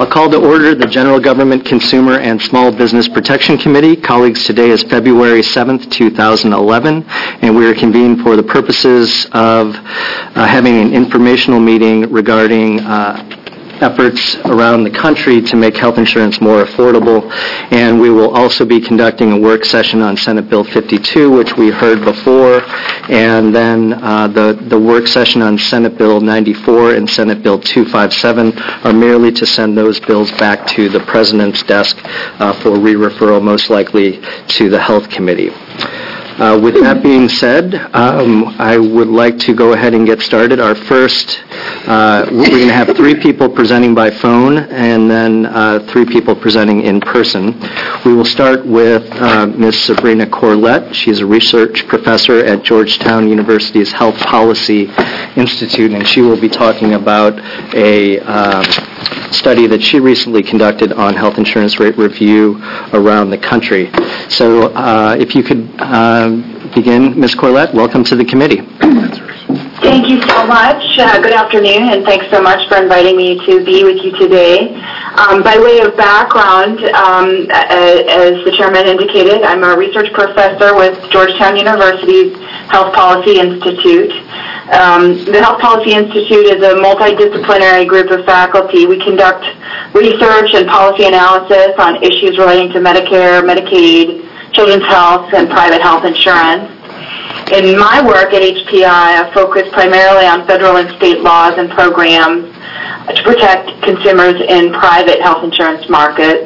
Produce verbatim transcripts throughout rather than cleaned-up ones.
I'll call to order the General Government, Consumer, and Small Business Protection Committee. Colleagues, today is February seventh, two thousand eleven, and we are convened for the purposes of uh, having an informational meeting regarding uh, efforts around the country to make health insurance more affordable. And we will also be conducting a work session on Senate Bill fifty-two, which we heard before, and then uh, the, the work session on Senate Bill ninety-four and Senate Bill two fifty-seven are merely to send those bills back to the President's desk uh, for re-referral, most likely to the Health Committee. Uh, with that being said, um, I would like to go ahead and get started. Our first, uh, we're going to have three people presenting by phone and then uh, three people presenting in person. We will start with uh, Miz Sabrina Corlett. She's a research professor at Georgetown University's Health Policy Institute, and she will be talking about a uh, study that she recently conducted on health insurance rate review around the country. So uh, if you could uh, begin, Miz Corlett, welcome to the committee. Thank you so much. Uh, good afternoon, and thanks so much for inviting me to be with you today. Um, by way of background, um, as the chairman indicated, I'm a research professor with Georgetown University's Health Policy Institute. Um, the Health Policy Institute is a multidisciplinary group of faculty. We conduct research and policy analysis on issues relating to Medicare, Medicaid, children's health, and private health insurance. In my work at H P I, I focus primarily on federal and state laws and programs to protect consumers in private health insurance markets.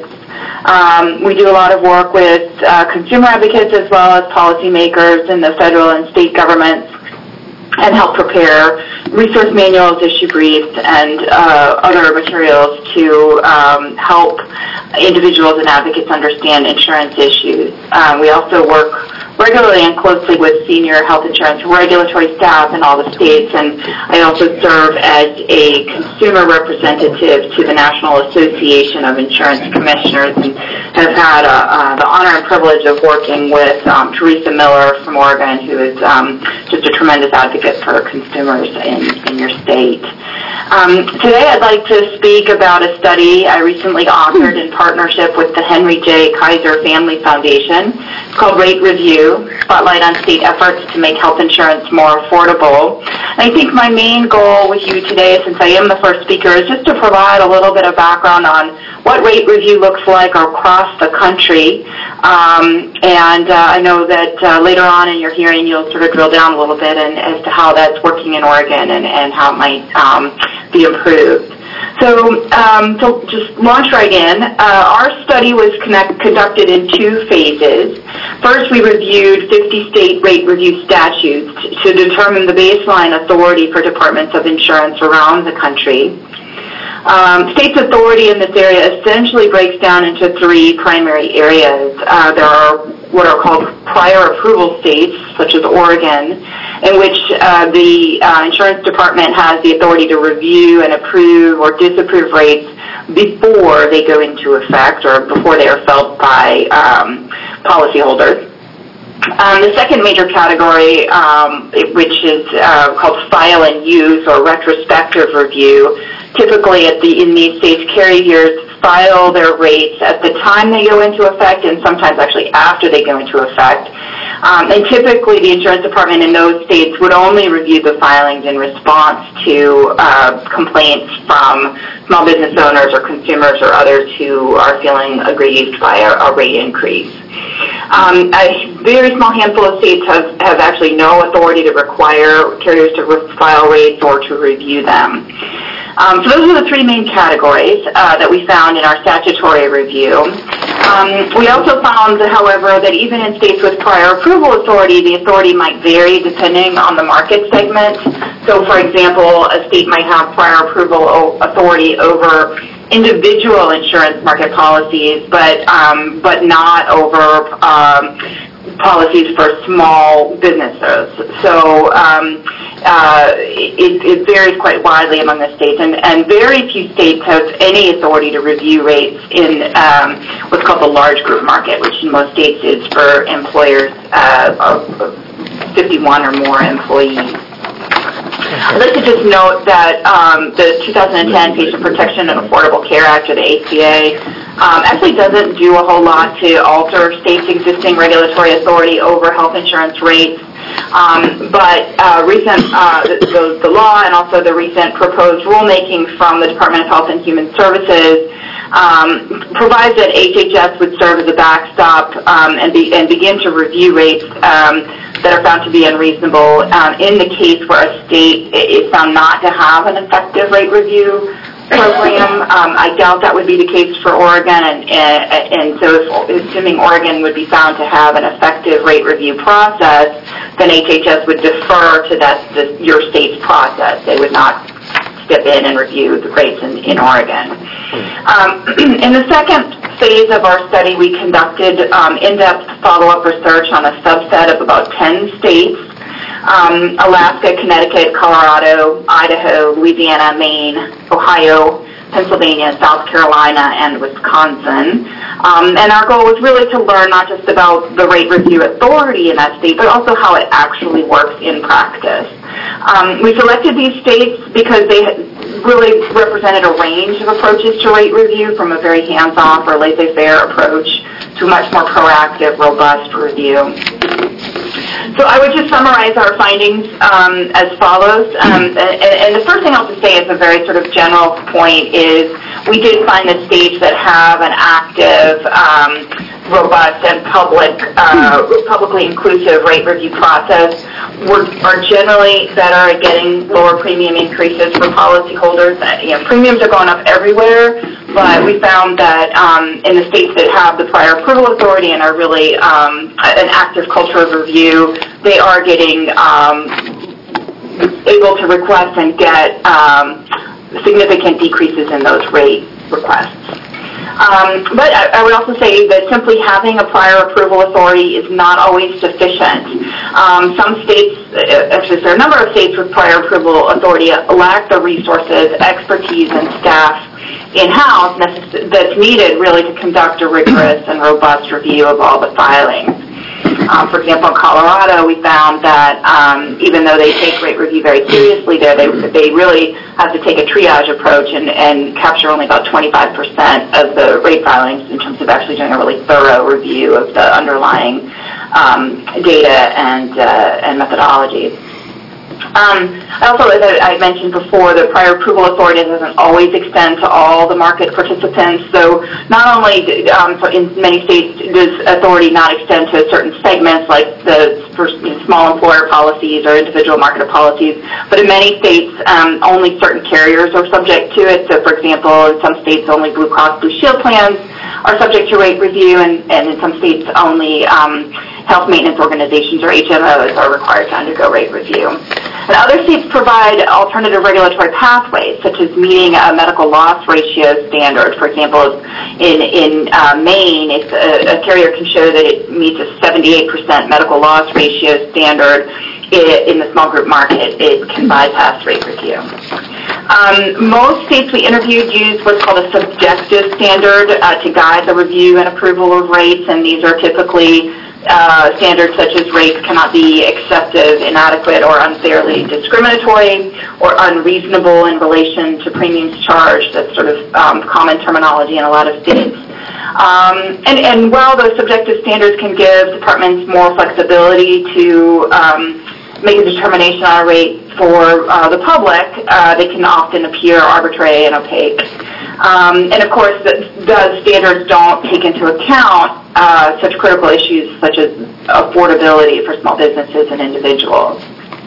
Um, we do a lot of work with uh, consumer advocates as well as policymakers in the federal and state governments, and help prepare resource manuals, issue briefs, and uh, other materials to um, help individuals and advocates understand insurance issues. Um, we also work regularly and closely with senior health insurance regulatory staff in all the states, and I also serve as a consumer representative to the National Association of Insurance Commissioners, and have had uh, uh, the honor and privilege of working with um, Teresa Miller from Oregon, who is um, just a tremendous advocate for consumers in, in your state. Um, today I'd like to speak about a study I recently authored in partnership with the Henry J. Kaiser Family Foundation. It's called Rate Review, Spotlight on State Efforts to Make Health Insurance More Affordable. And I think my main goal with you today, since I am the first speaker, is just to provide a little bit of background on what rate review looks like across the country. Um, and uh, I know that uh, later on in your hearing you'll sort of drill down a little bit in, as to how that's working in Oregon and, and how it might um, be improved. So, um, so just launch right in. Uh, our study was connect, conducted in two phases. First, we reviewed fifty state rate review statutes to determine the baseline authority for departments of insurance around the country. Um, states' authority in this area essentially breaks down into three primary areas. Uh, there are what are called prior approval states, such as Oregon, in which uh, the uh, insurance department has the authority to review and approve or disapprove rates before they go into effect or before they are felt by um, policyholders. Um, the second major category, um, which is uh, called file and use or retrospective review, typically at the in these states, carriers file their rates at the time they go into effect and sometimes actually after they go into effect. Um, and typically the insurance department in those states would only review the filings in response to uh, complaints from small business owners or consumers or others who are feeling aggrieved by a, a rate increase. Um, a very small handful of states have, have actually no authority to require carriers to file rates or to review them. Um, so those are the three main categories uh, that we found in our statutory review. Um, we also found, however, that even in states with prior approval authority, the authority might vary depending on the market segment. So, for example, a state might have prior approval authority over individual insurance market policies, but um, but not over um, policies for small businesses. So um, uh, it, it varies quite widely among the states, and, and very few states have any authority to review rates in um, what's called the large group market, which in most states is for employers uh, of fifty-one or more employees. I'd like to just note that um, the two thousand ten Patient Protection and Affordable Care Act, or the A C A, um, actually doesn't do a whole lot to alter states' existing regulatory authority over health insurance rates. Um, but uh, recent uh, the, the, the law and also the recent proposed rulemaking from the Department of Health and Human Services um, provides that H H S would serve as a backstop um, and, be, and begin to review rates um, that are found to be unreasonable um, in the case where a state is found not to have an effective rate review program. Um, I doubt that would be the case for Oregon, and, and, and so if, assuming Oregon would be found to have an effective rate review process, then H H S would defer to that the, your state's process. They would not step in and review the rates in, in Oregon. Um, in the second phase of our study, we conducted um, in-depth follow-up research on a subset of about ten states. Um, Alaska, Connecticut, Colorado, Idaho, Louisiana, Maine, Ohio, Pennsylvania, South Carolina, and Wisconsin. Um, and our goal was really to learn not just about the rate review authority in that state, but also how it actually works in practice. Um, we selected these states because they really represented a range of approaches to rate review, from a very hands-off or laissez-faire approach to a much more proactive, robust review. So I would just summarize our findings um, as follows. Um, and, and the first thing I'll just say as a very sort of general point is we did find the states that have an active, um, robust, and public, uh, publicly inclusive rate review process were, are generally better at getting lower premium increases for policyholders. Uh, you know, premiums are going up everywhere, but we found that um, in the states that have the prior approval authority and are really um, an active culture of review, they are getting um, able to request and get um, significant decreases in those rate requests. Um, but I, I would also say that simply having a prior approval authority is not always sufficient. Um, some states, actually there are a number of states with prior approval authority, lack the resources, expertise, and staff in-house that's needed really to conduct a rigorous and robust review of all the filings. Um, for example, in Colorado, we found that um, even though they take rate review very seriously there, they, they really have to take a triage approach and, and capture only about twenty-five percent of the rate filings in terms of actually doing a really thorough review of the underlying um, data and, uh, and methodologies. Um, also, as I, I mentioned before, the prior approval authority doesn't always extend to all the market participants. So not only um, so in many states does authority not extend to certain segments like the for, you know, small employer policies or individual marketer policies, but in many states um, only certain carriers are subject to it. So, for example, in some states only Blue Cross Blue Shield plans are subject to rate review, and, and in some states only um, health maintenance organizations or H M Os are required to undergo rate review. And other states provide alternative regulatory pathways, such as meeting a medical loss ratio standard. For example, in, in uh, Maine, if a, a carrier can show that it meets a seventy-eight percent medical loss ratio standard it, in the small group market, it can bypass rate review. Um, most states we interviewed use what's called a subjective standard uh, to guide the review and approval of rates, and these are typically Uh, standards such as rates cannot be excessive, inadequate, or unfairly discriminatory, or unreasonable in relation to premiums charged. That's sort of um, common terminology in a lot of states. Um, and, and while those subjective standards can give departments more flexibility to um, make a determination on a rate for uh, the public, uh, they can often appear arbitrary and opaque. Um, and of course, the, the standards don't take into account uh, such critical issues such as affordability for small businesses and individuals.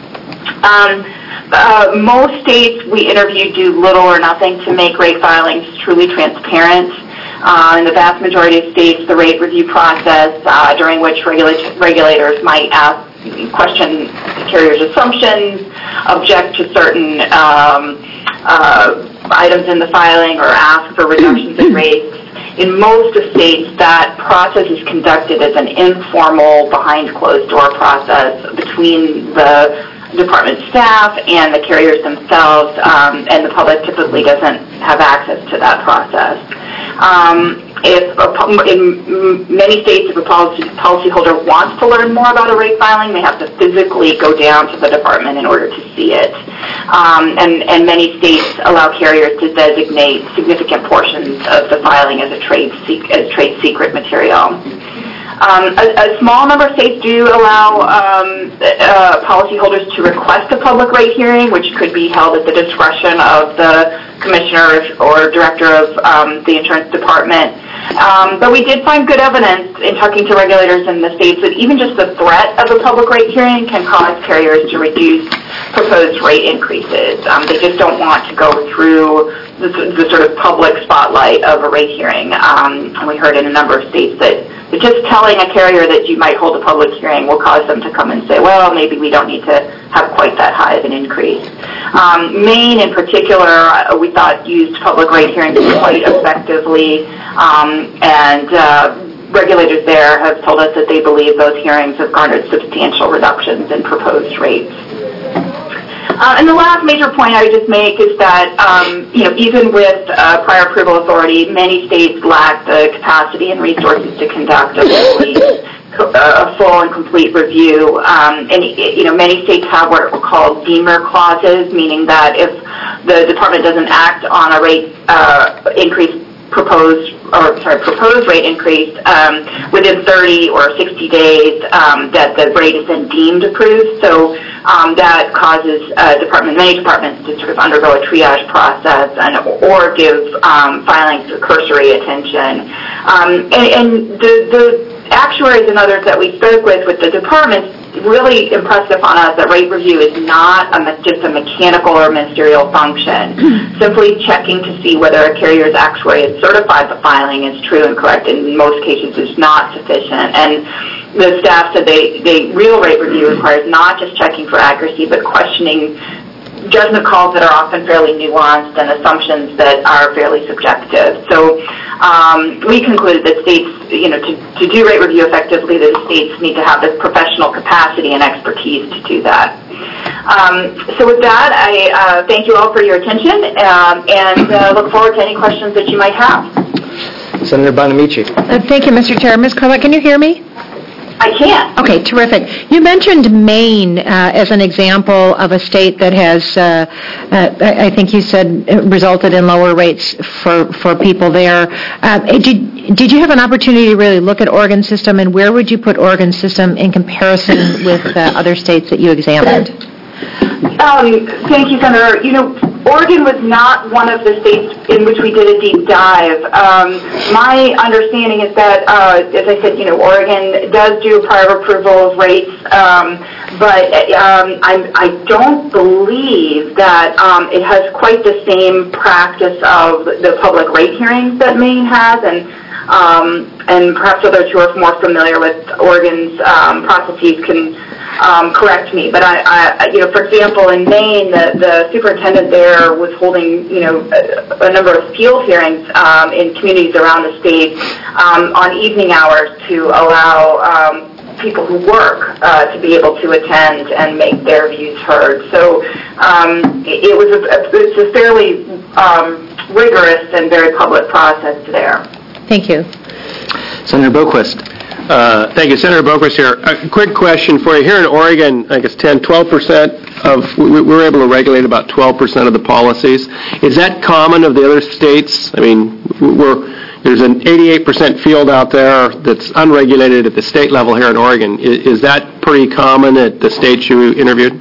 Um, uh, most states we interviewed do little or nothing to make rate filings truly transparent. Uh, in the vast majority of states, the rate review process, uh, during which regula- regulators might ask, question carriers' assumptions, object to certain um, uh, items in the filing, or ask for reductions in rates. In most of states, that process is conducted as an informal, behind closed door process between the department staff and the carriers themselves, um, and the public typically doesn't have access to that process. Um, if a, in many states, if a policy policyholder wants to learn more about a rate filing, they have to physically go down to the department in order to see it. Um, and, and many states allow carriers to designate significant portions of the filing as a trade as trade secret material. Um, a, a small number of states do allow um, uh, policyholders to request a public rate hearing, which could be held at the discretion of the commissioner or director of um, the insurance department. Um, but we did find good evidence in talking to regulators in the states that even just the threat of a public rate hearing can cause carriers to reduce proposed rate increases. Um, they just don't want to go through the, the sort of public spotlight of a rate hearing. Um, and we heard in a number of states that just telling a carrier that you might hold a public hearing will cause them to come and say, well, maybe we don't need to have quite that high of an increase. Um, Maine, in particular, uh, we thought used public rate hearings quite effectively, um, and uh, regulators there have told us that they believe those hearings have garnered substantial reductions in proposed rates. Uh, and the last major point I would just make is that, um, you know, even with uh, prior approval authority, many states lack the capacity and resources to conduct a fully, a full and complete review. Um, and, you know, many states have what are called deemer clauses, meaning that if the department doesn't act on a rate uh, increase proposed or sorry proposed rate increase um, within thirty or sixty days, um, that the rate is then deemed approved. So um, that causes uh, department many departments to sort of undergo a triage process and or give um, filings cursory attention. Um, and, and the, the actuaries and others that we spoke with with the departments really impressed upon us that rate review is not a, just a mechanical or ministerial function. Simply checking to see whether a carrier's actuary has certified the filing is true and correct in most cases is not sufficient. And the staff said they, they real rate review requires not just checking for accuracy, but questioning judgment calls that are often fairly nuanced and assumptions that are fairly subjective. So um, we concluded that states, you know, to, to do rate review effectively, the states need to have this professional capacity and expertise to do that. Um, so with that, I uh, thank you all for your attention um, and uh, look forward to any questions that you might have. Senator Bonamici. Uh, thank you, Mister Chair. Miz Carlett, can you hear me? I can. Okay, terrific. You mentioned Maine uh, as an example of a state that has, uh, uh, I think you said, resulted in lower rates for, for people there. Uh, did, did you have an opportunity to really look at Oregon's system, and where would you put Oregon's system in comparison with uh, other states that you examined? Um, thank you, Senator. You know, Oregon was not one of the states in which we did a deep dive. Um, my understanding is that, uh, as I said, you know, Oregon does do prior approval of rates, um, but um, I, I don't believe that um, it has quite the same practice of the public rate hearings that Maine has, and um, and perhaps others who are more familiar with Oregon's um, processes can Um, correct me, but I, I, you know, for example, in Maine, the, the superintendent there was holding, you know, a, a number of field hearings um, in communities around the state um, on evening hours to allow um, people who work uh, to be able to attend and make their views heard. So um, it, it was a, it's a fairly um, rigorous and very public process there. Thank you. Senator Boquist. Uh, thank you. Senator Boquist here. A quick question for you. Here in Oregon, I guess ten, twelve percent of, we were able to regulate about twelve percent of the policies. Is that common of the other states? I mean, we're, there's an eighty-eight percent field out there that's unregulated at the state level here in Oregon. Is, is that pretty common at the states you interviewed?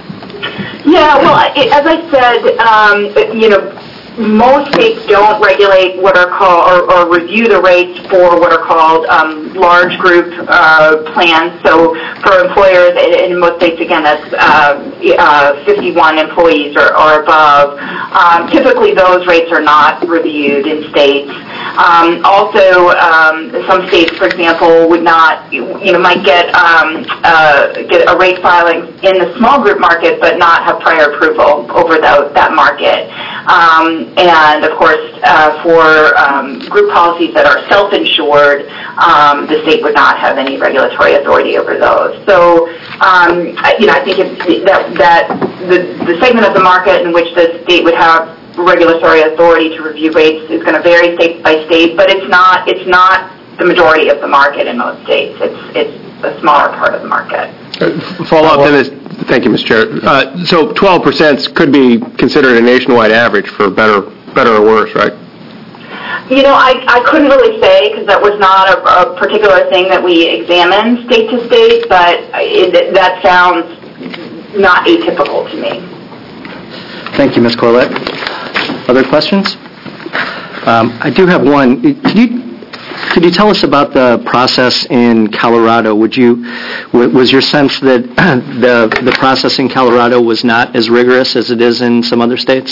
Yeah, well, it, as I said, um, you know, most states don't regulate what are called, or, or review the rates for what are called um, large group uh, plans. So for employers, in most states, again, that's uh, uh, fifty-one employees or, or above. Um, typically, those rates are not reviewed in states. Um, also, um, some states, for example, would not, you know, might get um, uh, get a rate filing in the small group market, but not have prior approval over the, that market. Um, and, of course, uh, for um, group policies that are self-insured, um, the state would not have any regulatory authority over those. So, um, you know, I think if that, that the, the segment of the market in which the state would have regulatory authority to review rates is going to vary state by state, but it's not it's not the majority of the market in most states. It's it's a smaller part of the market. Uh, follow up to this. Thank you, Mister Chair. Uh, so twelve percent could be considered a nationwide average for better, better or worse, right? You know, I, I couldn't really say because that was not a, a particular thing that we examined state to state, but it, that sounds not atypical to me. Thank you, Miz Corlett. Other questions? Um, I do have one. Could you could you tell us about the process in Colorado? Would you was your sense that the the process in Colorado was not as rigorous as it is in some other states?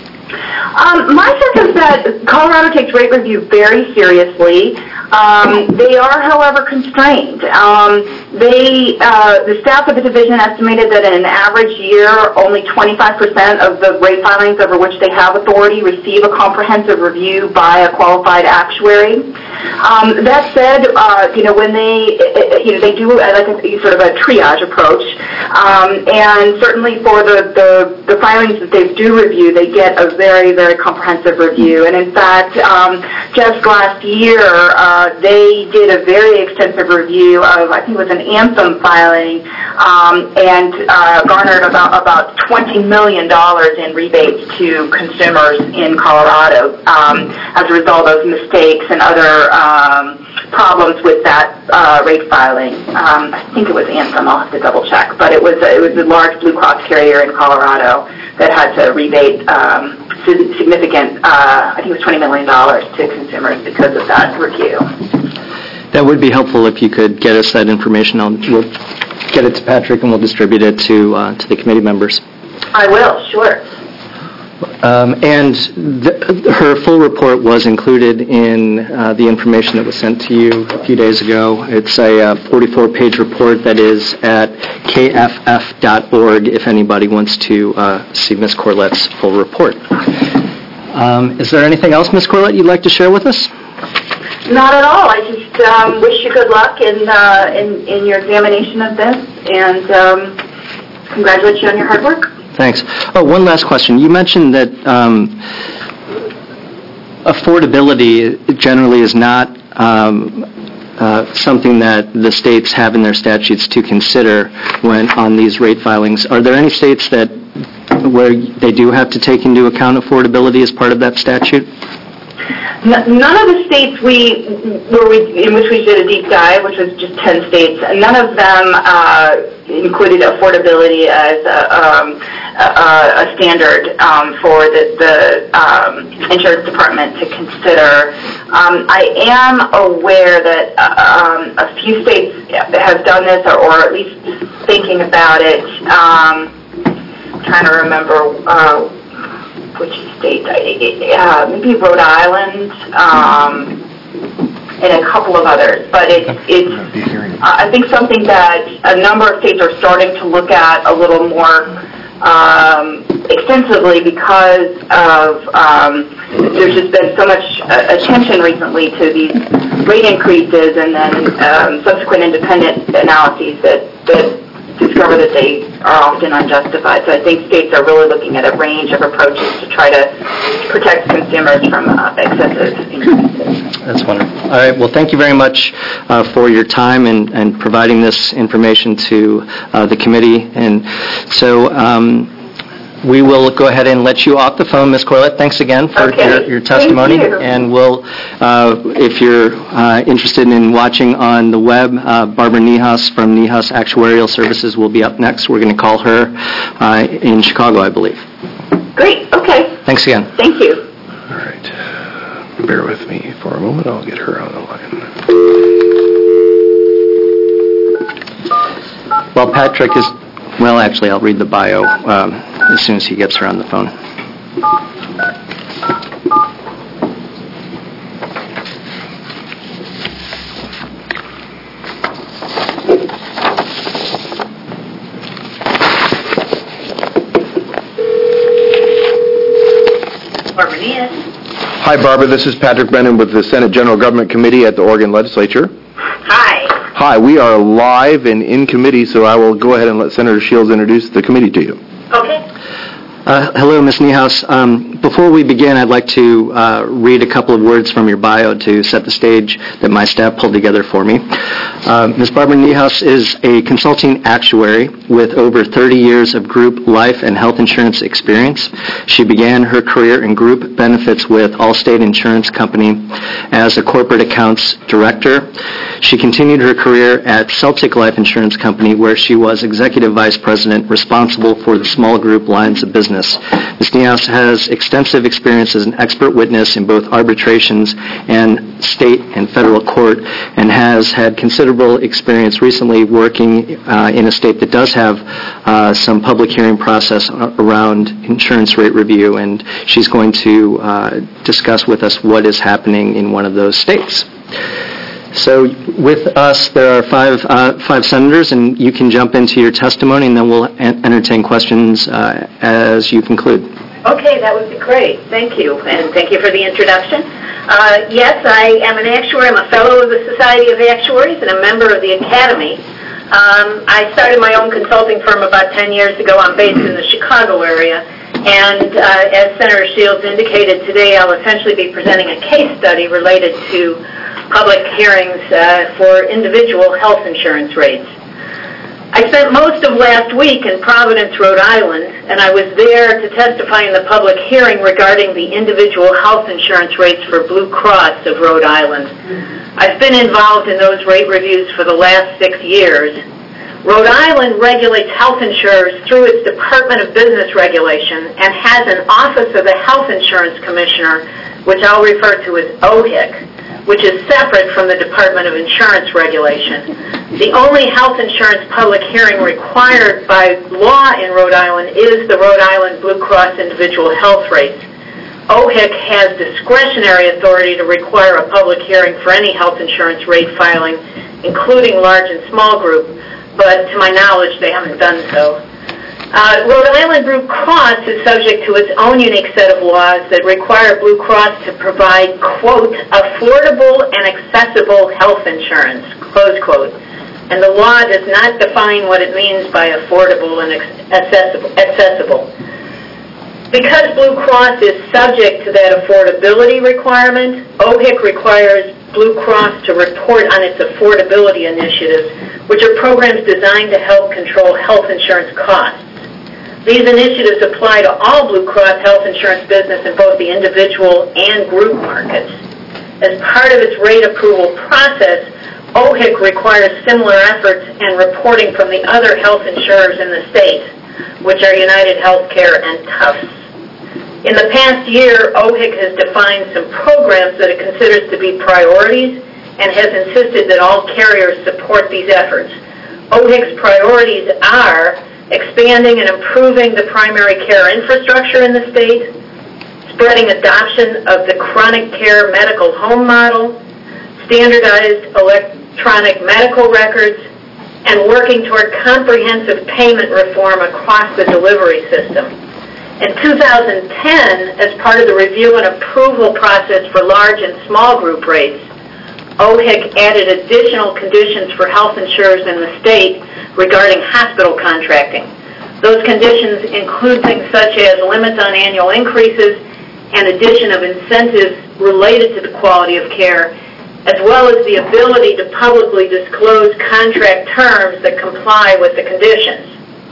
Um, my sense is that Colorado takes rate review very seriously. Um, they are, however, constrained. Um, they, uh, the staff of the division estimated that in an average year, only twenty-five percent of the rate filings over which they have authority receive a comprehensive review by a qualified actuary. Um, that said, uh, you know, when they, you know, they do like a sort of a triage approach, um, and certainly for the, the, the filings that they do review, they get a very, very comprehensive review. And in fact, um, just last year, uh, they did a very extensive review of, I think it was an Anthem filing, um, and uh, garnered about, about twenty million dollars in rebates to consumers in Colorado um, as a result of mistakes and other um, problems with that uh, rate filing. Um, I think it was Anthem. I'll have to double check, but it was it was a large Blue Cross carrier in Colorado that had to rebate um, significant, uh, I think it was twenty million dollars to consumers because of that review. That would be helpful if you could get us that information. I'll, we'll get it to Patrick and we'll distribute it to uh, to the committee members. I will, sure. Um, and the, her full report was included in uh, the information that was sent to you a few days ago. It's a uh, forty-four page report that is at k f f dot org if anybody wants to uh, see Miz Corlett's full report. Um, is there anything else, Miz Corlett, you'd like to share with us? Not at all. I just um, wish you good luck in, uh, in in your examination of this, and um, congratulate you on your hard work. Thanks. Oh, one last question. You mentioned that um, affordability generally is not um, uh, something that the states have in their statutes to consider when on these rate filings. Are there any states that where they do have to take into account affordability as part of that statute? None of the states we, where we, in which we did a deep dive, which was just ten states, none of them uh, included affordability as a, um, a, a standard um, for the, the um, insurance department to consider. Um, I am aware that um, a few states have done this, or, or at least thinking about it. Um, I'm trying to remember. Uh, which state, uh, maybe Rhode Island, um, and a couple of others. But it, it's, uh, I think, something that a number of states are starting to look at a little more um, extensively because of um, there's just been so much uh, attention recently to these rate increases and then um, subsequent independent analyses that, that discover that they are often unjustified. So I think states are really looking at a range of approaches to try to protect consumers from uh, excessive increases. That's wonderful. All right. Well, thank you very much uh, for your time and, and providing this information to uh, the committee. And so um, we will go ahead and let you off the phone, Miz Corlett. Thanks again for okay. your, your testimony. Thank you. And we'll, uh, if you're uh, interested in watching on the web, uh, Barbara Niehaus from Niehaus Actuarial Services will be up next. We're going to call her uh, in Chicago, I believe. Great. Okay. Thanks again. Thank you. All right. Bear with me for a moment. I'll get her on the line. Well, Patrick is... Well, actually, I'll read the bio um, as soon as he gets her on the phone. Barbara Niehaus. Hi, Barbara. This is Patrick Brennan with the Senate General Government Committee at the Oregon Legislature. Hi. Hi. We are live and in committee, so I will go ahead and let Senator Shields introduce the committee to you. Okay. Uh, hello, Miz Niehaus. Um, before we begin, I'd like to uh, read a couple of words from your bio to set the stage that my staff pulled together for me. Uh, Miz Barbara Niehaus is a consulting actuary with over thirty years of group life and health insurance experience. She began her career in group benefits with Allstate Insurance Company as a corporate accounts director. She continued her career at Celtic Life Insurance Company, where she was executive vice president responsible for the small group lines of business. Miz Niehaus has extensive experience as an expert witness in both arbitrations and state and federal court, and has had considerable experience recently working uh, in a state that does have uh, some public hearing process around insurance rate review, and she's going to uh, discuss with us what is happening in one of those states. So with us, there are five uh, five senators, and you can jump into your testimony, and then we'll en- entertain questions uh, as you conclude. Okay, that would be great. Thank you, and thank you for the introduction. Uh, yes, I am an actuary. I'm a fellow of the Society of Actuaries and a member of the Academy. Um, I started my own consulting firm about ten years ago. I'm based in the Chicago area, and uh, as Senator Shields indicated, today I'll essentially be presenting a case study related to public hearings uh, for individual health insurance rates. I spent most of last week in Providence, Rhode Island, and I was there to testify in the public hearing regarding the individual health insurance rates for Blue Cross of Rhode Island. I've been involved in those rate reviews for the last six years. Rhode Island regulates health insurers through its Department of Business Regulation and has an Office of the Health Insurance Commissioner, which I'll refer to as O H I C, which is separate from the Department of Insurance Regulation. The only health insurance public hearing required by law in Rhode Island is the Rhode Island Blue Cross individual health rates. O H I C has discretionary authority to require a public hearing for any health insurance rate filing, including large and small group, but to my knowledge, they haven't done so. Uh, Rhode Island Blue Cross is subject to its own unique set of laws that require Blue Cross to provide, quote, affordable and accessible health insurance, close quote. And the law does not define what it means by affordable and accessible. accessible. Because Blue Cross is subject to that affordability requirement, O H I C requires Blue Cross to report on its affordability initiatives, which are programs designed to help control health insurance costs. These initiatives apply to all Blue Cross health insurance business in both the individual and group markets. As part of its rate approval process, O H I C requires similar efforts and reporting from the other health insurers in the state, which are United Healthcare and Tufts. In the past year, O H I C has defined some programs that it considers to be priorities and has insisted that all carriers support these efforts. O H I C's priorities are expanding and improving the primary care infrastructure in the state, spreading adoption of the chronic care medical home model, standardized electronic medical records, and working toward comprehensive payment reform across the delivery system. In two thousand ten, as part of the review and approval process for large and small group rates, O H I C added additional conditions for health insurers in the state regarding hospital contracting. Those conditions include things such as limits on annual increases and addition of incentives related to the quality of care, as well as the ability to publicly disclose contract terms that comply with the conditions.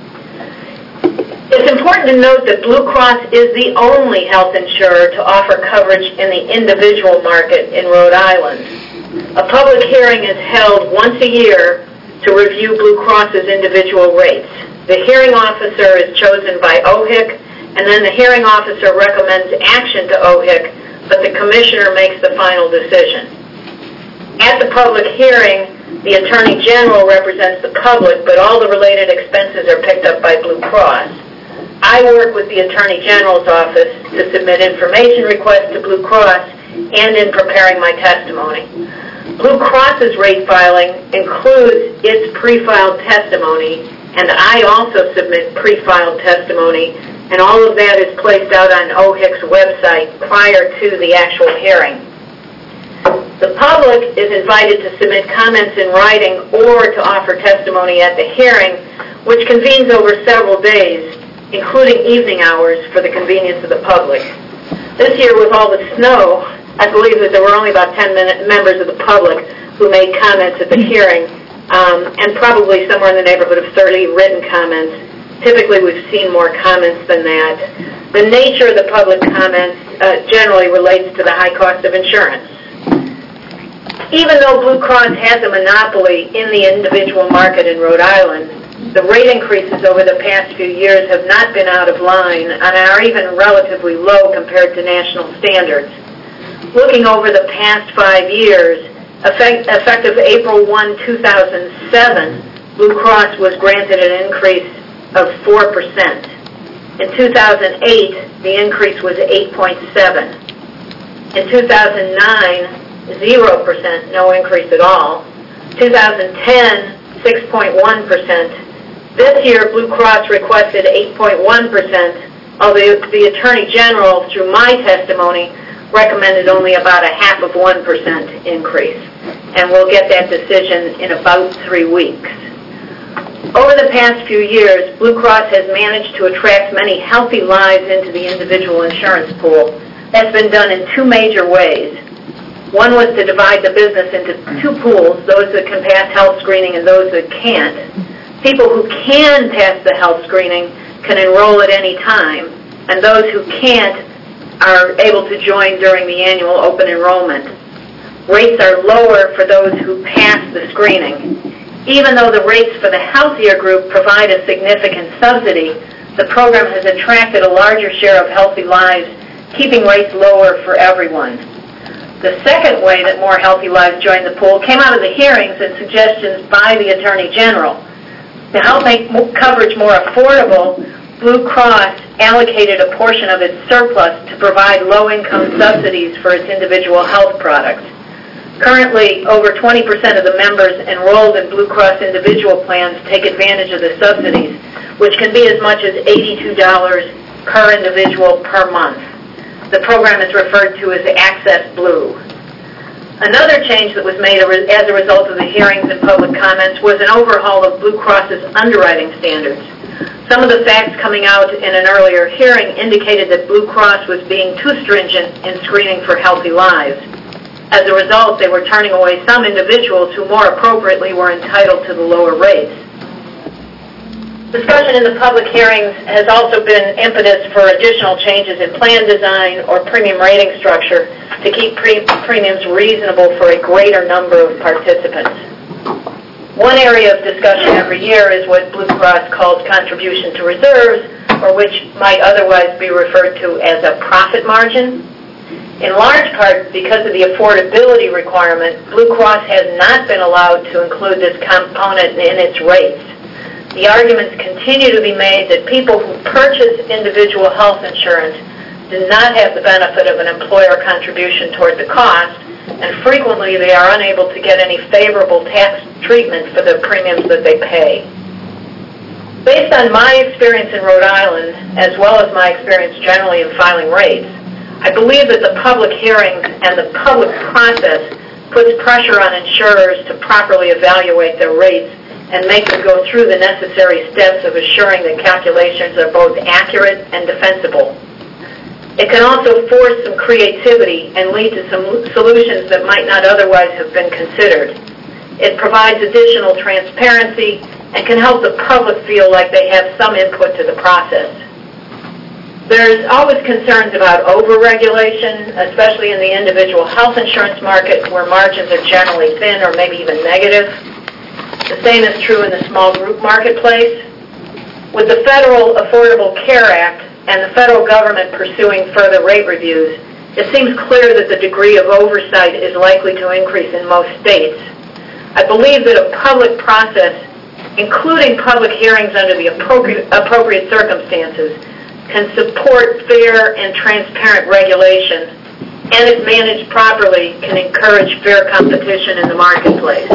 It's important to note that Blue Cross is the only health insurer to offer coverage in the individual market in Rhode Island. A public hearing is held once a year to review Blue Cross's individual rates. The hearing officer is chosen by O H I C, and then the hearing officer recommends action to O H I C, but the commissioner makes the final decision. At the public hearing, the Attorney General represents the public, but all the related expenses are picked up by Blue Cross. I work with the Attorney General's office to submit information requests to Blue Cross and in preparing my testimony. Blue Cross's rate filing includes its pre-filed testimony, and I also submit pre-filed testimony, and all of that is placed out on O H I C's website prior to the actual hearing. The public is invited to submit comments in writing or to offer testimony at the hearing, which convenes over several days. including evening hours for the convenience of the public. This year, with all the snow, I believe that there were only about ten minute, members of the public who made comments at the hearing, um, and probably somewhere in the neighborhood of thirty written comments. Typically, we've seen more comments than that. The nature of the public comments uh, generally relates to the high cost of insurance. Even though Blue Cross has a monopoly in the individual market in Rhode Island, the rate increases over the past few years have not been out of line and are even relatively low compared to national standards. Looking over the past five years, effect, effective April first, two thousand seven, Blue Cross was granted an increase of four percent. In two thousand eight, the increase was eight point seven. In two thousand nine, zero percent, no increase at all. two thousand ten, six point one percent. This year, Blue Cross requested eight point one percent, although the Attorney General, through my testimony, recommended only about a half of one percent increase. And we'll get that decision in about three weeks. Over the past few years, Blue Cross has managed to attract many healthy lives into the individual insurance pool. That's been done in two major ways. One was to divide the business into two pools, those that can pass health screening and those that can't. People who can pass the health screening can enroll at any time, and those who can't are able to join during the annual open enrollment. Rates are lower for those who pass the screening. Even though the rates for the healthier group provide a significant subsidy, the program has attracted a larger share of healthy lives, keeping rates lower for everyone. The second way that more healthy lives joined the pool came out of the hearings and suggestions by the Attorney General. To help make coverage more affordable, Blue Cross allocated a portion of its surplus to provide low-income subsidies for its individual health products. Currently, over twenty percent of the members enrolled in Blue Cross individual plans take advantage of the subsidies, which can be as much as eighty-two dollars per individual per month. The program is referred to as Access Blue. Another change that was made as a result of the hearings and public comments was an overhaul of Blue Cross's underwriting standards. Some of the facts coming out in an earlier hearing indicated that Blue Cross was being too stringent in screening for healthy lives. As a result, they were turning away some individuals who more appropriately were entitled to the lower rates. Discussion in the public hearings has also been impetus for additional changes in plan design or premium rating structure to keep pre- premiums reasonable for a greater number of participants. One area of discussion every year is what Blue Cross calls contribution to reserves, or which might otherwise be referred to as a profit margin. In large part, because of the affordability requirement, Blue Cross has not been allowed to include this component in its rates. The arguments continue to be made that people who purchase individual health insurance do not have the benefit of an employer contribution toward the cost, and frequently they are unable to get any favorable tax treatment for the premiums that they pay. Based on my experience in Rhode Island, as well as my experience generally in filing rates, I believe that the public hearings and the public process puts pressure on insurers to properly evaluate their rates and make them go through the necessary steps of assuring that calculations are both accurate and defensible. It can also force some creativity and lead to some solutions that might not otherwise have been considered. It provides additional transparency and can help the public feel like they have some input to the process. There's always concerns about over-regulation, especially in the individual health insurance market where margins are generally thin or maybe even negative. The same is true in the small group marketplace. With the Federal Affordable Care Act and the federal government pursuing further rate reviews, it seems clear that the degree of oversight is likely to increase in most states. I believe that a public process, including public hearings under the appropriate, appropriate circumstances, can support fair and transparent regulation, and if managed properly, can encourage fair competition in the marketplace.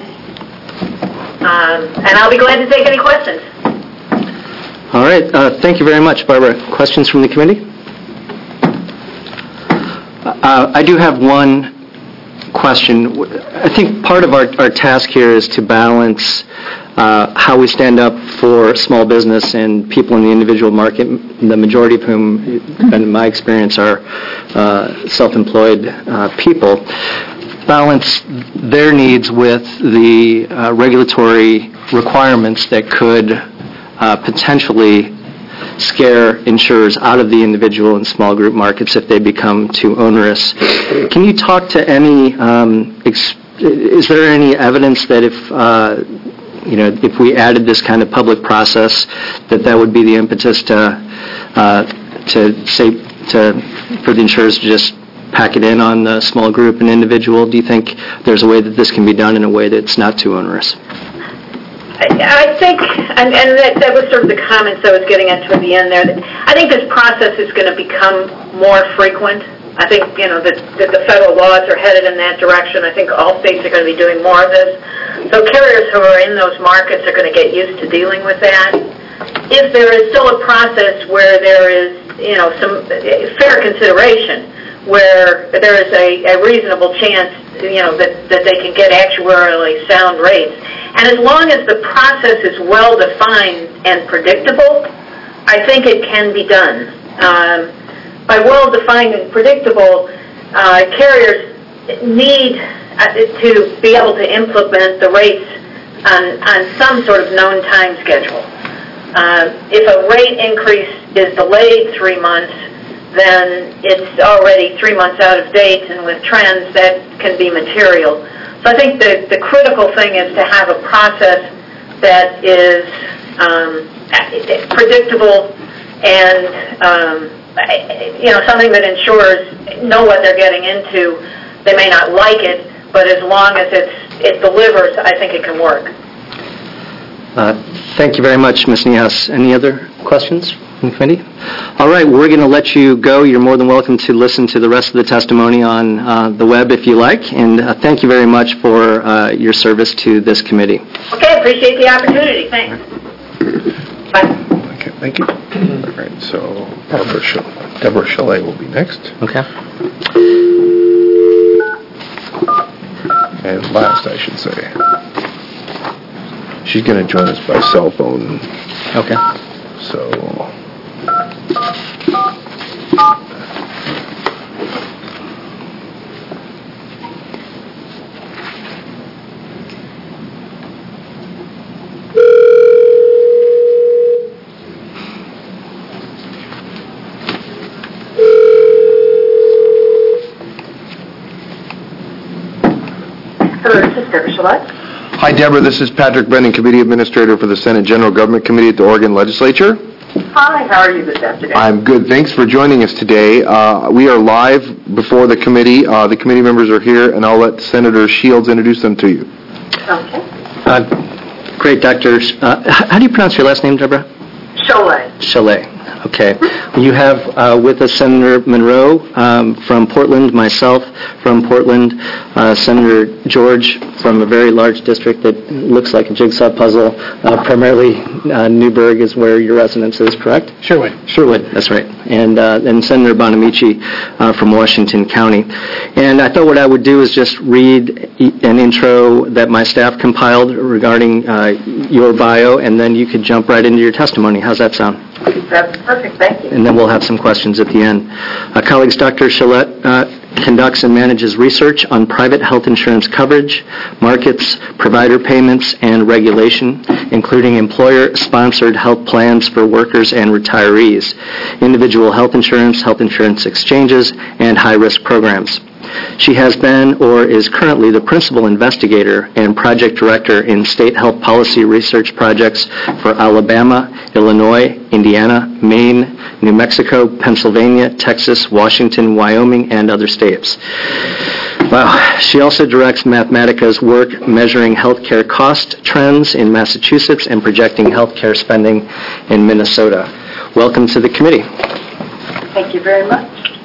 Um, and I'll be glad to take any questions. All right. Uh, thank you very much, Barbara. Questions from the committee? Uh, I do have one question. I think part of our, our task here is to balance uh, how we stand up for small business and people in the individual market, the majority of whom, in my experience, are uh, self-employed uh, people, balance their needs with the uh, regulatory requirements that could uh, potentially scare insurers out of the individual and small group markets if they become too onerous. Can you talk to any, um, ex- is there any evidence that if, uh, you know, if we added this kind of public process, that that would be the impetus to, uh, to say, to, for the insurers to just pack it in on the small group and individual? Do you think there's a way that this can be done in a way that's not too onerous? I think, and, and that, that was sort of the comments I was getting at toward the end there, that I think this process is going to become more frequent. I think, you know, that, that the federal laws are headed in that direction. I think all states are going to be doing more of this. So carriers who are in those markets are going to get used to dealing with that. If there is still a process where there is, you know, some fair consideration, where there is a, a reasonable chance, you know, that, that they can get actuarially sound rates. And as long as the process is well-defined and predictable, I think it can be done. Um, by well-defined and predictable, uh, carriers need uh, to be able to implement the rates on, on some sort of known time schedule. Uh, if a rate increase is delayed three months, then it's already three months out of date, and with trends, that can be material. So I think the, the critical thing is to have a process that is um, predictable and, um, you know, something that insurers know what they're getting into. They may not like it, but as long as it's, it delivers, I think it can work. Uh, thank you very much, Miz Niehaus. Any other questions from the committee? All right, we're going to let you go. You're more than welcome to listen to the rest of the testimony on uh, the web if you like, and uh, thank you very much for uh, your service to this committee. Okay, appreciate the opportunity. Thanks. Bye. Okay, thank you. All right, so Barbara Sh- Deborah Chalet will be next. Okay. And last, I should say. She's going to join us by cell phone. Okay. So... Hello, this is Deborah Chalet. Hi, Deborah. This is Patrick Brennan, Committee Administrator for the Senate General Government Committee at the Oregon Legislature. Hi, how are you this afternoon? I'm good. Thanks for joining us today. Uh, we are live before the committee. Uh, the committee members are here, and I'll let Senator Shields introduce them to you. Okay. Uh, great, Doctor Uh, how do you pronounce your last name, Deborah? Chalet. Chalet. Okay. You have uh, with us Senator Monroe um, from Portland, myself from Portland, uh, Senator George from a very large district that looks like a jigsaw puzzle. Uh, primarily, uh, Newburgh is where your residence is, correct? Sherwood. Sherwood, that's right. And uh, then Senator Bonamici uh, from Washington County. And I thought what I would do is just read an intro that my staff compiled regarding uh, your bio, and then you could jump right into your testimony. How's that sound? That's perfect, thank you. And then we'll have some questions at the end. Uh, colleagues, Doctor Chalet uh, conducts and manages research on private health insurance coverage, markets, provider payments, and regulation, including employer-sponsored health plans for workers and retirees, individual health insurance, health insurance exchanges, and high-risk programs. She has been or is currently the principal investigator and project director in state health policy research projects for Alabama, Illinois, Indiana, Maine, New Mexico, Pennsylvania, Texas, Washington, Wyoming, and other states. Wow. She also directs Mathematica's work measuring healthcare cost trends in Massachusetts and projecting healthcare spending in Minnesota. Welcome to the committee. Thank you very much.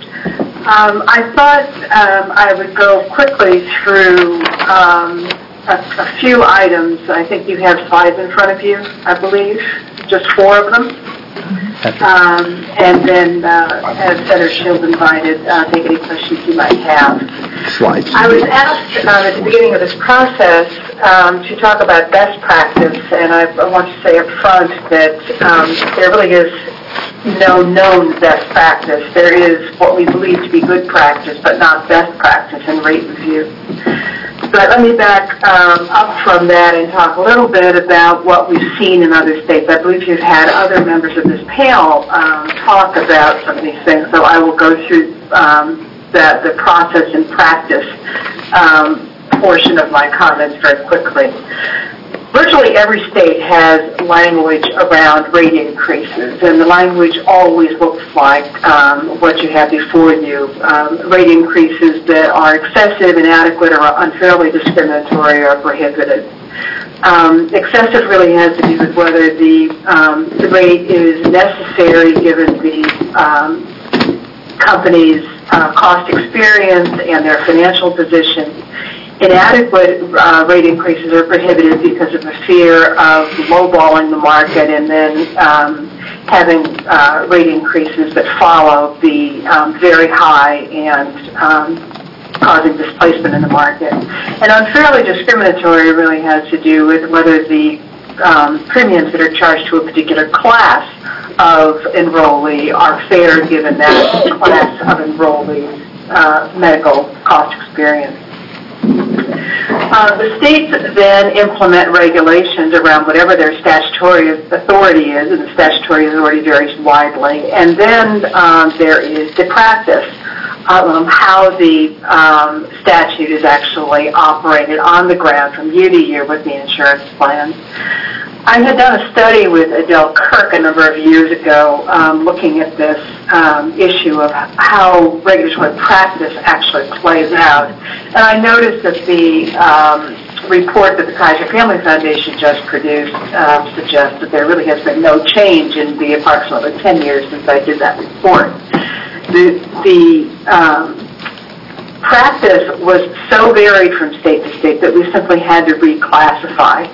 Um, I thought um, I would go quickly through um, a, a few items. I think you have five in front of you, I believe, just four of them. Um, and then, uh, as Senator Shields invited, uh, take any questions you might have. Slides. I was asked uh, at the beginning of this process um, to talk about best practice, and I, I want to say up front that um, there really is no known best practice. There is what we believe to be good practice, but not best practice in rate review. But let me back um, up from that and talk a little bit about what we've seen in other states. I believe you've had other members of this panel um, talk about some of these things, so I will go through um, the, the process and practice um, portion of my comments very quickly. Virtually every state has language around rate increases, and the language always looks like um, what you have before you. Um, rate increases that are excessive, inadequate, or unfairly discriminatory are prohibited. Um, excessive really has to do with whether the, um, the rate is necessary given the um, company's uh, cost experience and their financial position. Inadequate uh, rate increases are prohibited because of the fear of lowballing the market and then um, having uh, rate increases that follow the um, very high and um, causing displacement in the market. And unfairly discriminatory really has to do with whether the um, premiums that are charged to a particular class of enrollee are fair given that class of enrollee's uh, medical cost experience. Uh, the states then implement regulations around whatever their statutory authority is, and the statutory authority varies widely. And then um, there is the practice um, how the um, statute is actually operated on the ground from year to year with the insurance plans. I had done a study with Adele Kirk a number of years ago um, looking at this um, issue of how regulatory practice actually plays out. And I noticed that the um, report that the Kaiser Family Foundation just produced um, suggests that there really has been no change in the approximately ten years since I did that report. The, the um, practice was so varied from state to state that we simply had to reclassify.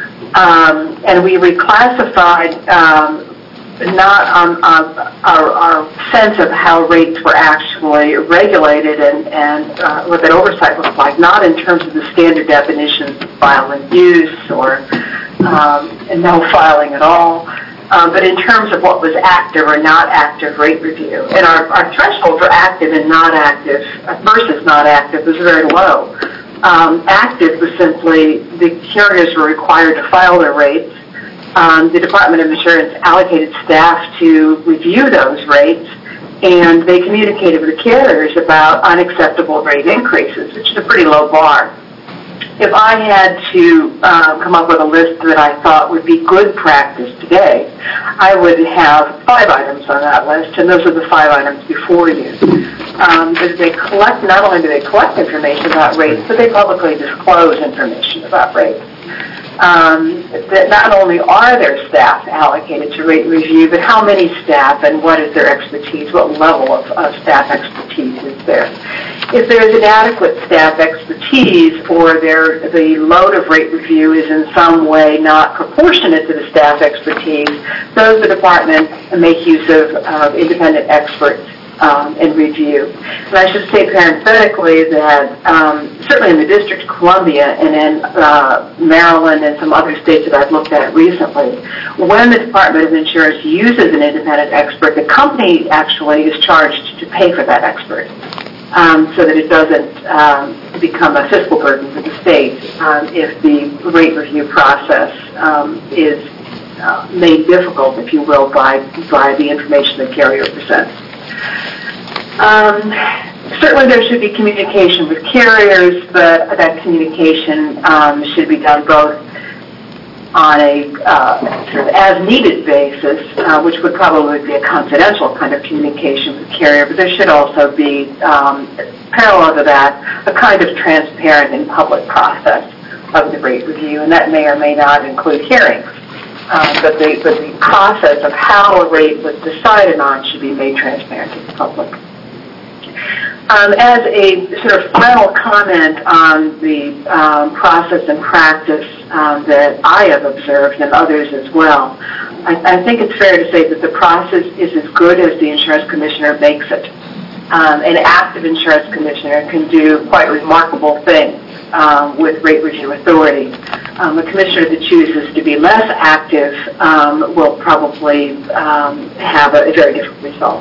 Um, and we reclassified um, not on, on our, our sense of how rates were actually regulated and, and uh, what that oversight looked like, not in terms of the standard definitions of file and use or um, and no filing at all, um, but in terms of what was active or not active rate review. And our, our threshold for active and not active versus not active was very low. Um, active was simply the carriers were required to file their rates. Um, the Department of Insurance allocated staff to review those rates, and they communicated with the carriers about unacceptable rate increases, which is a pretty low bar. If I had to uh, come up with a list that I thought would be good practice today, I would have five items on that list, and those are the five items before you. Um, they collect, not only do they collect information about rates, but they publicly disclose information about rates. Um, that not only are there staff allocated to rate review, but how many staff and what is their expertise, what level of, of staff expertise is there. If there is inadequate staff expertise or there, the load of rate review is in some way not proportionate to the staff expertise, those the department make use of uh, independent experts Um, and review. And I should say parenthetically that um, certainly in the District of Columbia and in uh, Maryland and some other states that I've looked at recently, when the Department of Insurance uses an independent expert, the company actually is charged to pay for that expert um, so that it doesn't um, become a fiscal burden for the state um, if the rate review process um, is uh, made difficult, if you will, by, by the information the carrier presents. Um, certainly there should be communication with carriers, but that communication um, should be done both on a uh, sort of as-needed basis, uh, which would probably be a confidential kind of communication with the carrier, but there should also be, um, parallel to that, a kind of transparent and public process of the rate review, and that may or may not include hearings. Um, but, the, but the process of how a rate was decided on should be made transparent to the public. Um, as a sort of final comment on the um, process and practice um, that I have observed and others as well, I, I think it's fair to say that the process is as good as the insurance commissioner makes it. Um, an active insurance commissioner can do quite remarkable things um, with rate review authority. Um, a commissioner that chooses to be less active um, will probably um, have a, a very different result.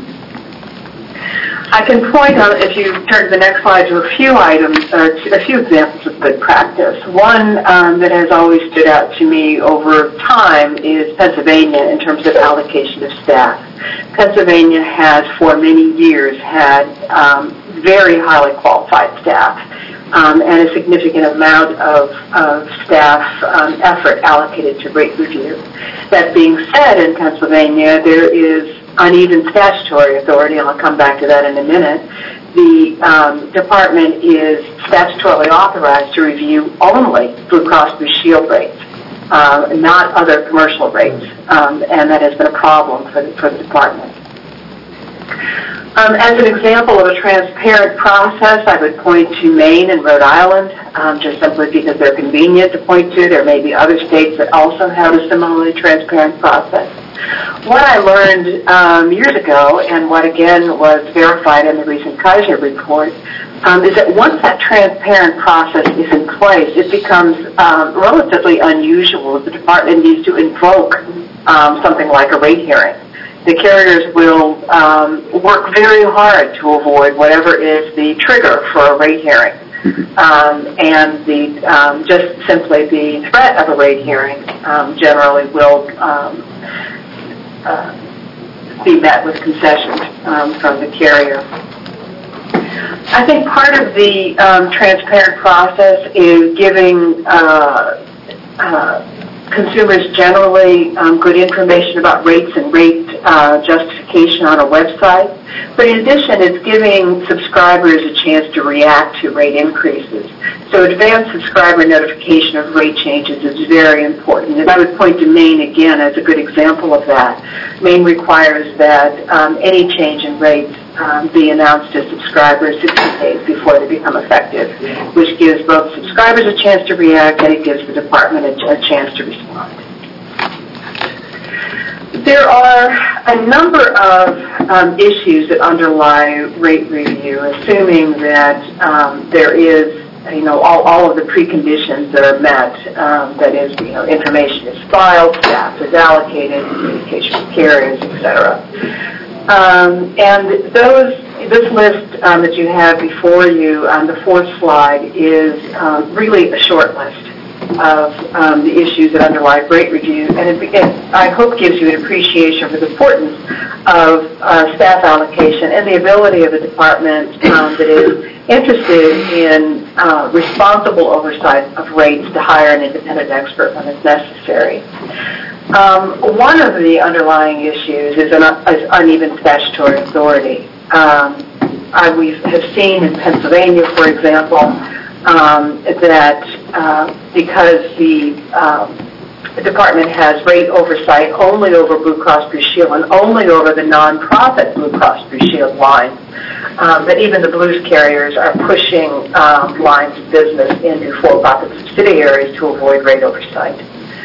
I can point out, if you turn to the next slide, to a few items, uh, to a few examples of good practice. One um, that has always stood out to me over time is Pennsylvania in terms of allocation of staff. Pennsylvania has, for many years, had um, very highly qualified staff um, and a significant amount of, of staff um, effort allocated to rate review. That being said, in Pennsylvania, there is uneven statutory authority, and I'll come back to that in a minute. The um, department is statutorily authorized to review only Blue Cross Blue Shield rates, uh, not other commercial rates, um, and that has been a problem for the, for the department. Um, as an example of a transparent process, I would point to Maine and Rhode Island, um, just simply because they're convenient to point to. There may be other states that also have a similarly transparent process. What I learned um, years ago, and what again was verified in the recent Kaiser report, um, is that once that transparent process is in place, it becomes um, relatively unusual if the department needs to invoke um, something like a rate hearing. The carriers will um, work very hard to avoid whatever is the trigger for a rate hearing. Um, and the um, just simply the threat of a rate hearing um, generally will um, uh, be met with concessions um, from the carrier. I think part of the um, transparent process is giving uh, uh, consumers generally um, good information about rates and rate uh, justification on a website. But in addition, it's giving subscribers a chance to react to rate increases. So advanced subscriber notification of rate changes is very important. And I would point to Maine again as a good example of that. Maine requires that um, any change in rates um, be announced to subscribers sixty days before they become effective, which gives both subscribers a chance to react and it gives the department a, a chance to respond. There are a number of um, issues that underlie rate review, assuming that um, there is, you know, all, all of the preconditions that are met. Um, that is, you know, information is filed, staff is allocated, communication with carriers, et cetera. Um, and those, this list um, that you have before you on the fourth slide is um, really a short list of um, the issues that underlie rate review, and it, it, I hope gives you an appreciation for the importance of uh, staff allocation and the ability of the department um, that is interested in uh, responsible oversight of rates to hire an independent expert when it's necessary. Um, one of the underlying issues is, an, is uneven statutory authority. Um, I, we have seen in Pennsylvania, for example, um, that uh, because the, um, the department has rate oversight only over Blue Cross Blue Shield and only over the nonprofit Blue Cross Blue Shield lines, um, that even the Blues carriers are pushing um, lines of business into for-profit subsidiaries to avoid rate oversight.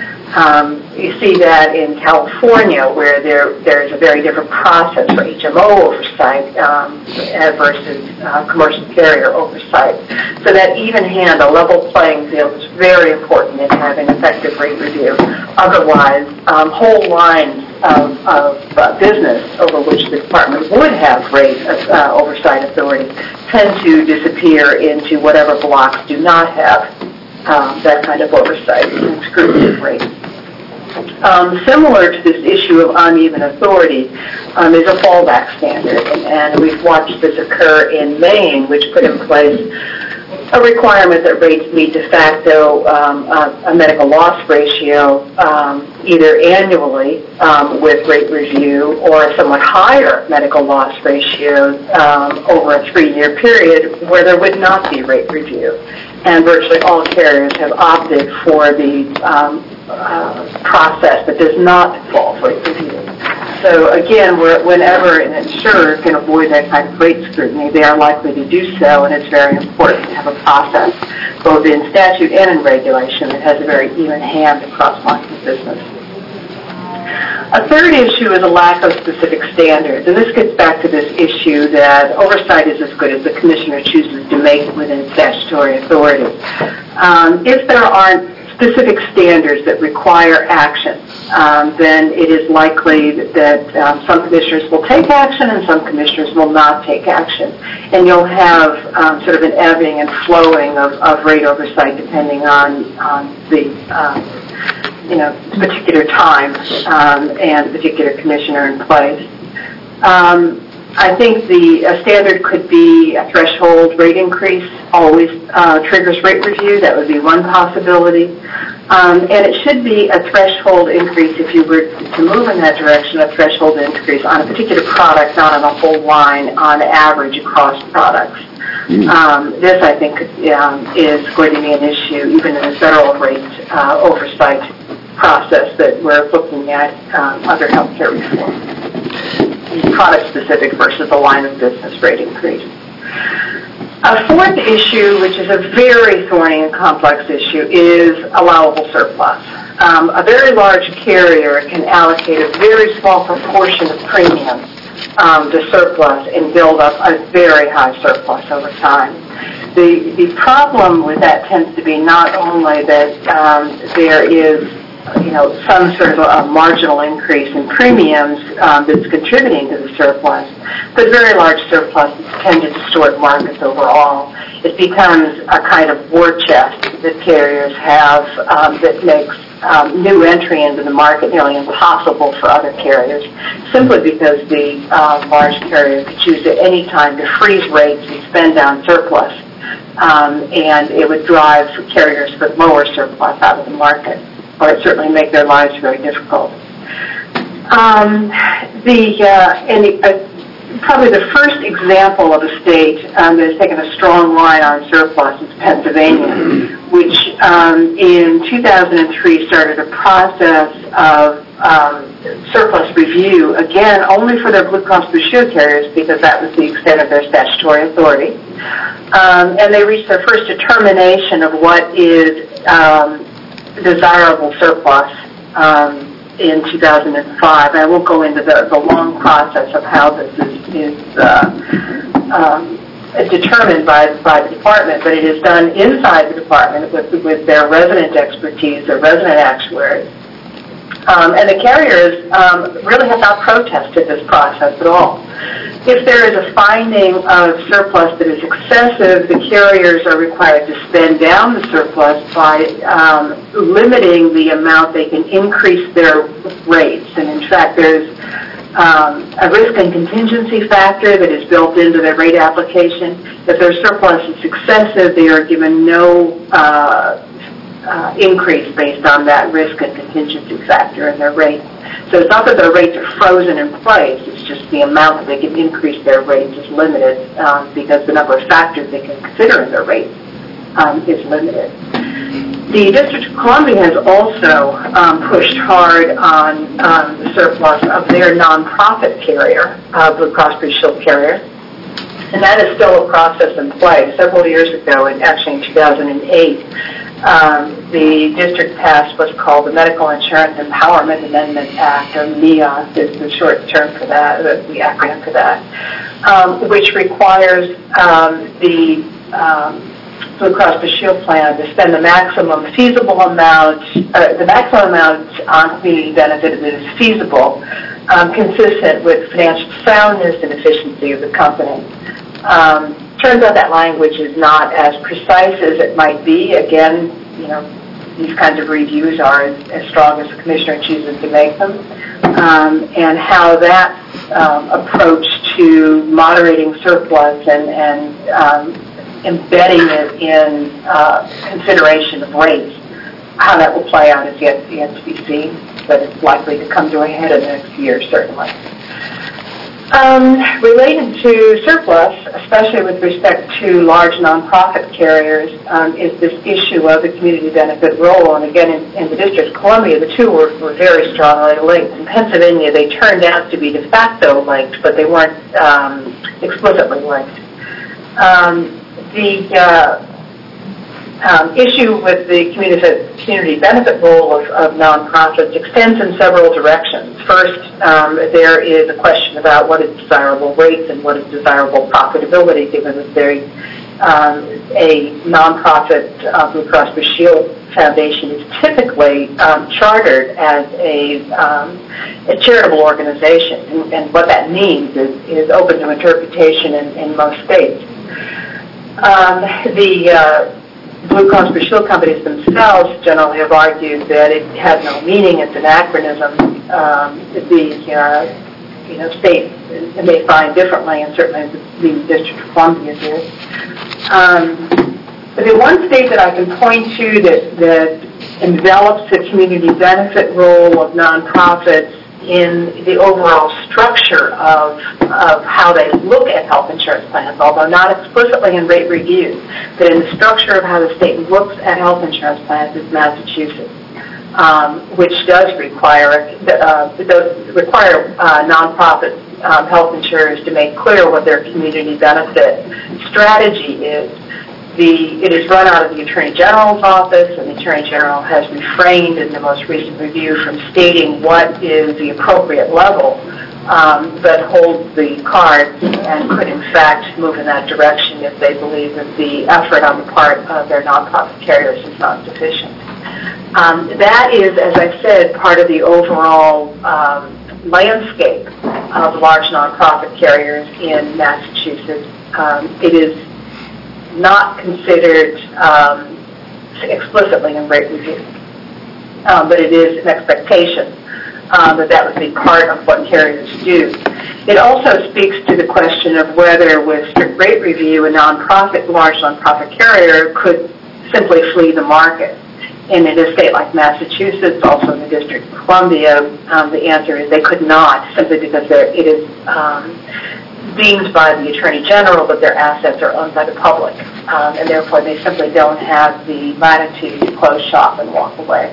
Um, you see that in California, where there there is a very different process for H M O oversight um, versus uh, commercial carrier oversight. So that even hand, a level playing field, is very important in having effective rate review. Otherwise, um, whole lines of, of uh, business over which the department would have rate uh, oversight authority tend to disappear into whatever blocks do not have Um, that kind of oversight and scrutiny of rates. Um, similar to this issue of uneven authority um, is a fallback standard, and, and we've watched this occur in Maine, which put in place a requirement that rates meet de facto um, a, a medical loss ratio um, either annually um, with rate review or a somewhat higher medical loss ratio um, over a three-year period where there would not be rate review. And virtually all carriers have opted for the um, uh, process that does not involve rate review. So again, we're, whenever an insurer can avoid that kind of rate scrutiny, they are likely to do so, and it's very important to have a process, both in statute and in regulation, that has a very even hand across lines of business. A third issue is a lack of specific standards, and this gets back to this issue that oversight is as good as the commissioner chooses to make it within statutory authority. Um, if there aren't specific standards that require action, um, then it is likely that, that um, some commissioners will take action and some commissioners will not take action. And you'll have um, sort of an ebbing and flowing of, of rate oversight depending on, on the um, you know, particular time um, and particular commissioner in place. Um, I think the a standard could be a threshold rate increase, always uh, triggers rate review. That would be one possibility. Um, and it should be a threshold increase if you were to move in that direction, a threshold increase on a particular product, not on a whole line on average across products. Um, this, I think, um, is going to be an issue even in the federal rate uh, oversight process that we're looking at um, under healthcare reform. Product-specific versus a line of business rate increase. A fourth issue, which is a very thorny and complex issue, is allowable surplus. Um, a very large carrier can allocate a very small proportion of premium um, to surplus and build up a very high surplus over time. The, the problem with that tends to be not only that um, there is you know, some sort of a, a marginal increase in premiums um, that's contributing to the surplus, but very large surpluses tend to distort markets overall. It becomes a kind of war chest that carriers have um, that makes um, new entry into the market nearly impossible for other carriers, simply because the uh, large carrier could choose at any time to freeze rates and spend down surplus, um, and it would drive carriers with lower surplus out of the market, or it certainly make their lives very difficult. Um, the uh, and the, uh, probably the first example of a state um, that has taken a strong line on surplus is Pennsylvania, which um, in two thousand three started a process of um, surplus review, again, only for their Blue Cross Blue Shield carriers because that was the extent of their statutory authority. Um, and they reached their first determination of what is um, desirable surplus um, in two thousand five. I won't go into the, the long process of how this is, is uh, um, determined by, by the department, but it is done inside the department with, with their resident expertise, their resident actuaries. Um, and the carriers um, really have not protested this process at all. If there is a finding of surplus that is excessive, the carriers are required to spend down the surplus by um, limiting the amount they can increase their rates. And in fact, there's um, a risk and contingency factor that is built into their rate application. If their surplus is excessive, they are given no uh, uh, increase based on that risk and contingency factor in their rate. So it's not that their rates are frozen in place, it's just the amount that they can increase their rates is limited um, because the number of factors they can consider in their rates um, is limited. The District of Columbia has also um, pushed hard on um, the surplus of their nonprofit carrier, uh, Blue Cross Blue Shield carrier, and that is still a process in play. Several years ago, and actually in two thousand eight, Um, the district passed what's called the Medical Insurance Empowerment Amendment Act, or M I A is the short term for that, the acronym for that, um, which requires um, the um, Blue Cross Blue Shield plan to spend the maximum feasible amount, uh, the maximum amount on community benefit that is feasible, um, consistent with financial soundness and efficiency of the company. Um, Turns out that language is not as precise as it might be. Again, you know, these kinds of reviews are as, as strong as the commissioner chooses to make them. Um, and how that um, approach to moderating surplus and, and um, embedding it in uh, consideration of rates, how that will play out is yet, yet to be seen, but it's likely to come to a head in the next year, certainly. Um, related to surplus, especially with respect to large nonprofit carriers, um, is this issue of the community benefit role. And again, in, in the District of Columbia, the two were, were very strongly linked. In Pennsylvania, they turned out to be de facto linked, but they weren't um, explicitly linked. Um, the uh, um, issue with the community, community benefit role of, of nonprofits extends in several directions. First, um, there is a question about what is desirable rates and what is desirable profitability, given that they, um, a nonprofit uh, Blue Cross Blue Shield Foundation is typically um, chartered as a, um, a charitable organization, and, and what that means is, is open to interpretation in, in most states. Um, the uh, Blue Cross Blue Shield companies themselves generally have argued that it has no meaning, it's an acronym. Um, the uh, you know, state may find differently, and certainly the, the District of Columbia did. Um, but the one state that I can point to that, that envelops the community benefit role of nonprofits in the overall structure of, of how they look at health insurance plans, although not explicitly in rate reviews, but in the structure of how the state looks at health insurance plans is Massachusetts, um, which does require uh, does require uh, nonprofit um, health insurers to make clear what their community benefit strategy is. The, it is run out of the Attorney General's office, and the Attorney General has refrained in the most recent review from stating what is the appropriate level, um, but holds the cards and could in fact move in that direction if they believe that the effort on the part of their nonprofit carriers is not sufficient. Um, that is, as I said, part of the overall um, landscape of large nonprofit carriers in Massachusetts. Um, it is not considered um, explicitly in rate review, um, but it is an expectation um, that that would be part of what carriers do. It also speaks to the question of whether, with strict rate review, a nonprofit, large nonprofit carrier could simply flee the market. And in a state like Massachusetts, also in the District of Columbia, um, the answer is they could not, simply because it is um, deemed by the Attorney General that their assets are owned by the public, um, and therefore they simply don't have the latitude to close shop and walk away.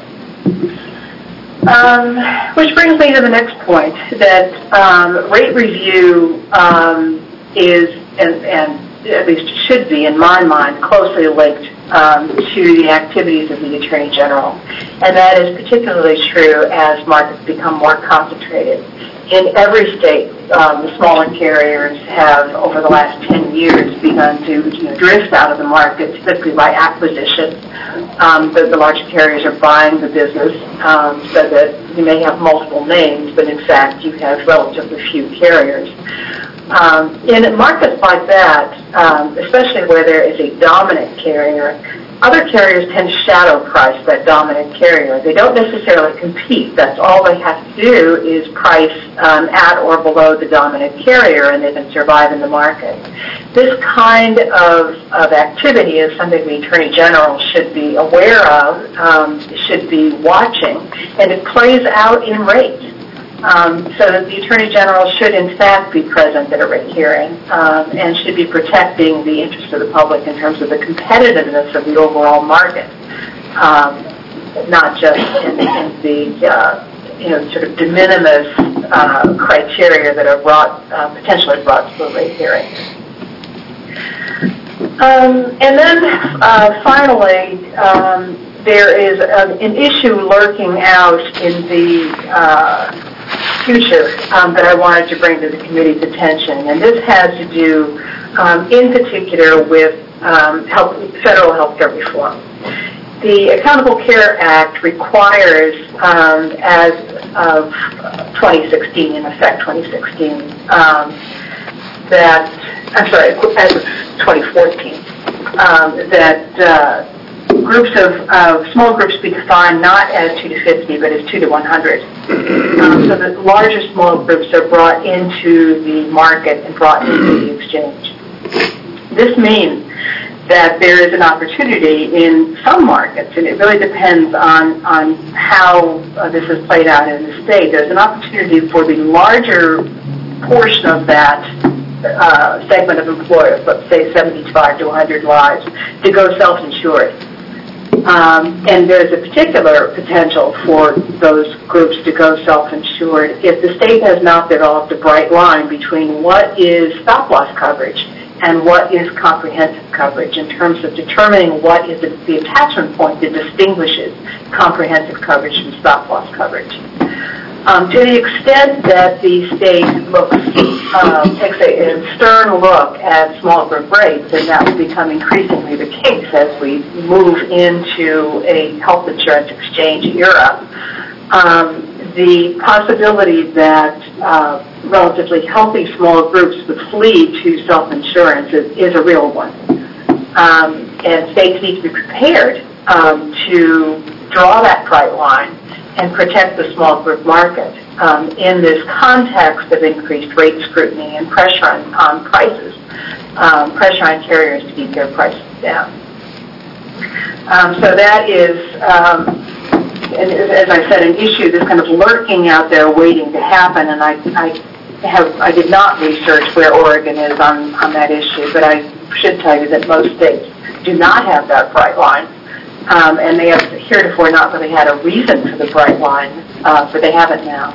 Um, which brings me to the next point, that um, rate review um, is, and, and at least should be, in my mind, closely linked um, to the activities of the Attorney General. And that is particularly true as markets become more concentrated. In every state, um, the smaller carriers have, over the last ten years, begun to you know, drift out of the market, typically by acquisition. Um, the, the larger carriers are buying the business, um, so that you may have multiple names, but in fact you have relatively few carriers. Um, in markets like that, um, especially where there is a dominant carrier, other carriers tend to shadow price that dominant carrier. They don't necessarily compete. That's all they have to do is price um, at or below the dominant carrier, and they can survive in the market. This kind of, of activity is something the Attorney General should be aware of, um, should be watching, and it plays out in rates. Um, so that the Attorney General should, in fact, be present at a rate hearing um, and should be protecting the interest of the public in terms of the competitiveness of the overall market, um, not just in, in the uh, you know sort of de minimis uh, criteria that are brought uh, potentially brought to the rate hearing. Um, and then uh, finally. Um, there is a, an issue lurking out in the uh, future um, that I wanted to bring to the committee's attention, and this has to do, um, in particular, with um, health, federal health care reform. The Accountable Care Act requires, um, as of twenty sixteen, in effect twenty sixteen, um, that, I'm sorry, as of twenty fourteen, um, that uh, groups of, of small groups be defined not as two to fifty, but as two to one hundred. Um, so that larger small groups are brought into the market and brought into the exchange. This means that there is an opportunity in some markets, and it really depends on, on how uh, this is played out in the state. There's an opportunity for the larger portion of that uh, segment of employers, let's say seventy-five to one hundred lives, to go self-insured. Um, and there's a particular potential for those groups to go self-insured if the state has not developed a bright line between what is stop-loss coverage and what is comprehensive coverage in terms of determining what is the, the attachment point that distinguishes comprehensive coverage from stop-loss coverage. Um, to the extent that the state looks, um, takes a, a stern look at small group rates, and that will become increasingly the case as we move into a health insurance exchange era, um, the possibility that uh, relatively healthy small groups would flee to self-insurance is, is a real one. Um, and states need to be prepared um, to draw that bright line and protect the small group market um, in this context of increased rate scrutiny and pressure on, on prices, um, pressure on carriers to keep their prices down. Um, so that is, um, and as I said, an issue that's kind of lurking out there waiting to happen, and I, I have I did not research where Oregon is on, on that issue, but I should tell you that most states do not have that bright line. Um, and they have heretofore not really had a reason for the bright line, uh, but they have it now.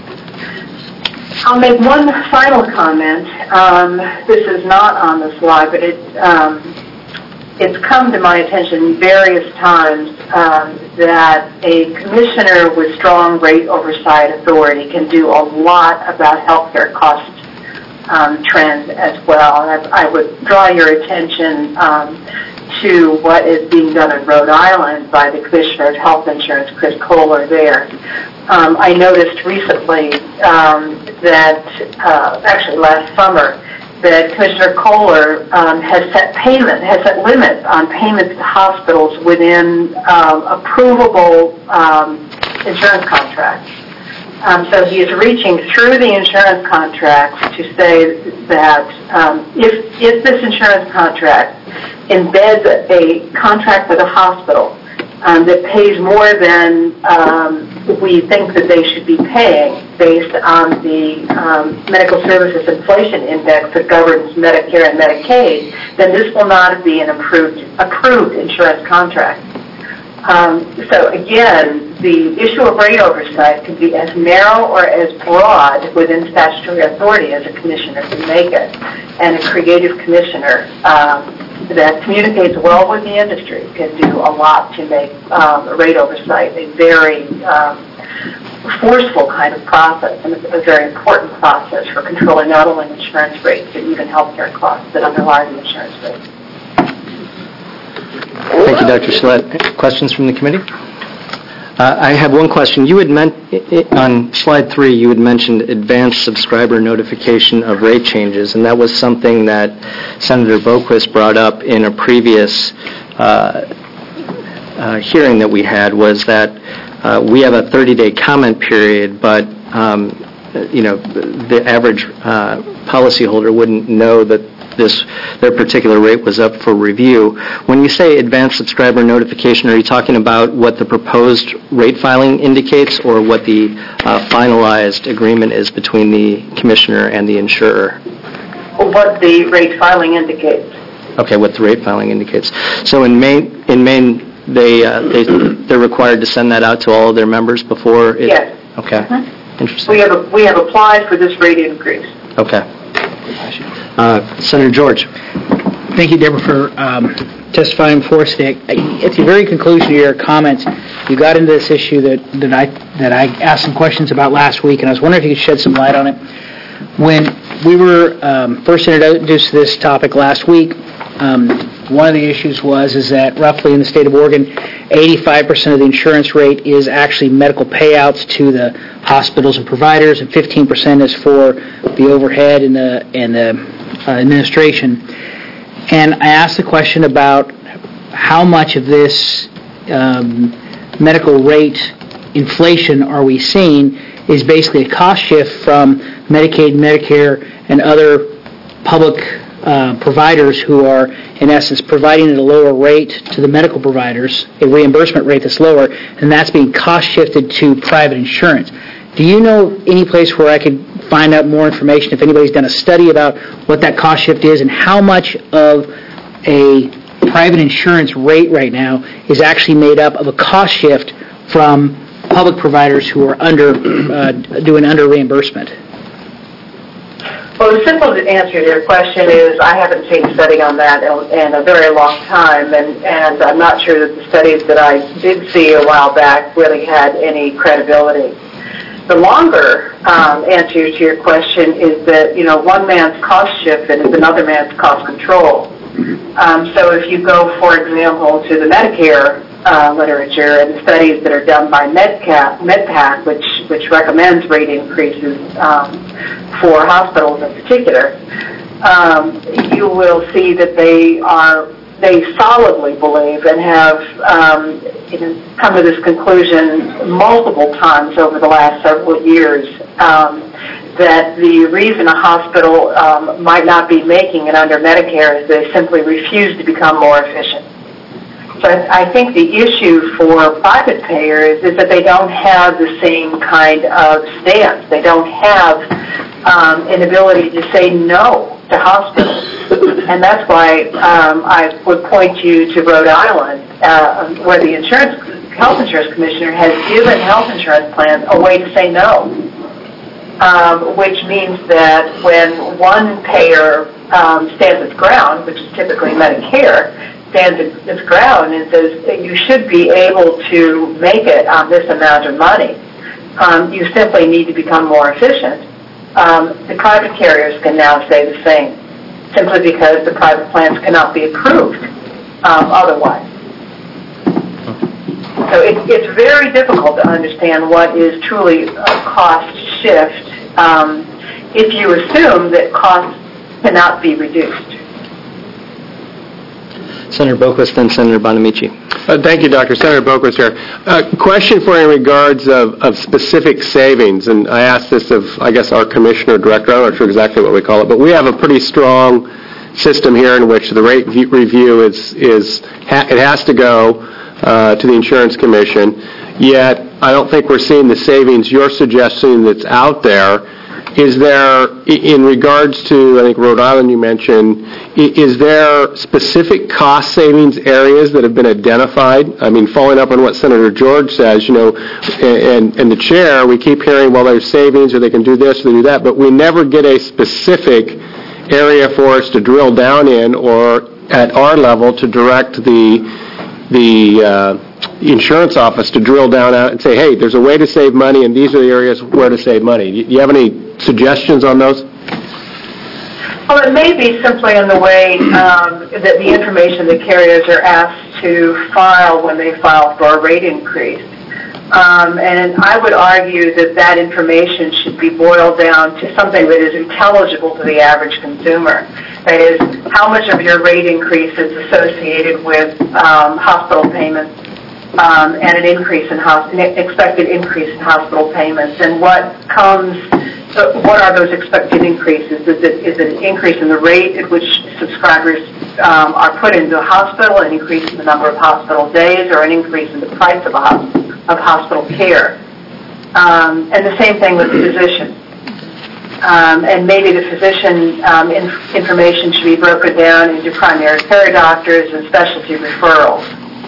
I'll make one final comment. Um, this is not on the slide, but it, um, it's come to my attention various times um, that a commissioner with strong rate oversight authority can do a lot about healthcare cost um, trends as well. And I, I would draw your attention um, to what is being done in Rhode Island by the Commissioner of Health Insurance, Chris Kohler, there. Um, I noticed recently um, that, uh, actually last summer, that Commissioner Kohler um, has set payment, has set limits on payments to hospitals within um, approvable um, insurance contracts. Um, so he is reaching through the insurance contracts to say that um, if, if this insurance contract embeds a contract with a hospital um, that pays more than um, we think that they should be paying based on the um, medical services inflation index that governs Medicare and Medicaid, then this will not be an approved, approved insurance contract. Um, so again, the issue of rate oversight can be as narrow or as broad within statutory authority as a commissioner can make it. And a creative commissioner um, that communicates well with the industry can do a lot to make um, rate oversight a very um, forceful kind of process, and a very important process for controlling not only insurance rates, but even healthcare costs that underlie the insurance rates. Thank you, Doctor Schlett. Questions from the committee? Uh, I have one question. You had meant on slide three, you had mentioned advanced subscriber notification of rate changes, and that was something that Senator Boquist brought up in a previous uh, uh, hearing that we had. Was that uh, we have a thirty-day comment period, but um, you know the average uh, policyholder wouldn't know that this their particular rate was up for review. When you say advanced subscriber notification, are you talking about what the proposed rate filing indicates, or what the uh, finalized agreement is between the commissioner and the insurer? What the rate filing indicates. Okay, what the rate filing indicates. So in Maine, in Maine, they uh, they they're required to send that out to all of their members before it. Yes. Okay. Mm-hmm. Interesting. We have a, we have applied for this rate increase. Okay. Uh, Senator George. Thank you, Deborah, for um, testifying before us today. At the very conclusion of your comments, you got into this issue that, that I that I asked some questions about last week, and I was wondering if you could shed some light on it. When we were um, first introduced to this topic last week, um, one of the issues was is that roughly in the state of Oregon, eighty-five percent of the insurance rate is actually medical payouts to the hospitals and providers, and fifteen percent is for the overhead and the and the uh, administration. And I asked the question about how much of this um, medical rate inflation are we seeing is basically a cost shift from Medicaid, Medicare, and other public uh, providers who are, in essence, providing at a lower rate to the medical providers, a reimbursement rate that's lower, and that's being cost shifted to private insurance. Do you know any place where I could find out more information, if anybody's done a study about what that cost shift is and how much of a private insurance rate right now is actually made up of a cost shift from public providers who are under uh, doing under reimbursement? Well, the simple answer to your question is I haven't seen a study on that in, in a very long time, and, and I'm not sure that the studies that I did see a while back really had any credibility. The longer um, answer to your question is that, you know, one man's cost shift is another man's cost control. Um, so if you go, for example, to the Medicare uh, literature and studies that are done by MedCap, MedPAC, which, which recommends rate increases um, for hospitals in particular, um, you will see that they are they solidly believe and have um, you know, come to this conclusion multiple times over the last several years um, that the reason a hospital um, might not be making it under Medicare is they simply refuse to become more efficient. So I think the issue for private payers is that they don't have the same kind of stance. They don't have um, an ability to say no to hospitals. And that's why um, I would point you to Rhode Island, uh, where the insurance, health insurance commissioner has given health insurance plans a way to say no, um, which means that when one payer um, stands its ground, which is typically Medicare, stands its ground and says that you should be able to make it on this amount of money, um, you simply need to become more efficient. Um, the private carriers can now say the same, simply because the private plans cannot be approved um, otherwise. So it, it's very difficult to understand what is truly a cost shift um, if you assume that costs cannot be reduced. Senator Boquist, then Senator Bonamici. Uh, thank you, Doctor Senator Boquist here. Uh, question for you in regards of, of specific savings, and I asked this of, I guess, our commissioner director. I'm not sure exactly what we call it, but we have a pretty strong system here in which the rate v- review is, is ha- it has to go uh, to the insurance commission, yet I don't think we're seeing the savings you're suggesting that's out there. Is there, in regards to, I think Rhode Island you mentioned, is there specific cost savings areas that have been identified? I mean, following up on what Senator George says, you know, and, and the chair, we keep hearing, well, there's savings, or they can do this, or they do that, but we never get a specific area for us to drill down in, or at our level to direct the, the, uh, insurance office to drill down out and say, hey, there's a way to save money, and these are the areas where to save money. Do you have any suggestions on those? Well, it may be simply in the way um, that the information the carriers are asked to file when they file for a rate increase. Um, and I would argue that that information should be boiled down to something that is intelligible to the average consumer. That is, how much of your rate increase is associated with um, hospital payments, Um, and an increase in hos- expected increase in hospital payments, and what comes, uh, what are those expected increases? Is it is it an increase in the rate at which subscribers um, are put into a hospital, an increase in the number of hospital days, or an increase in the price of a ho- of hospital care? Um, and the same thing with the physician. Um, and maybe the physician um, in- information should be broken down into primary care doctors and specialty referrals.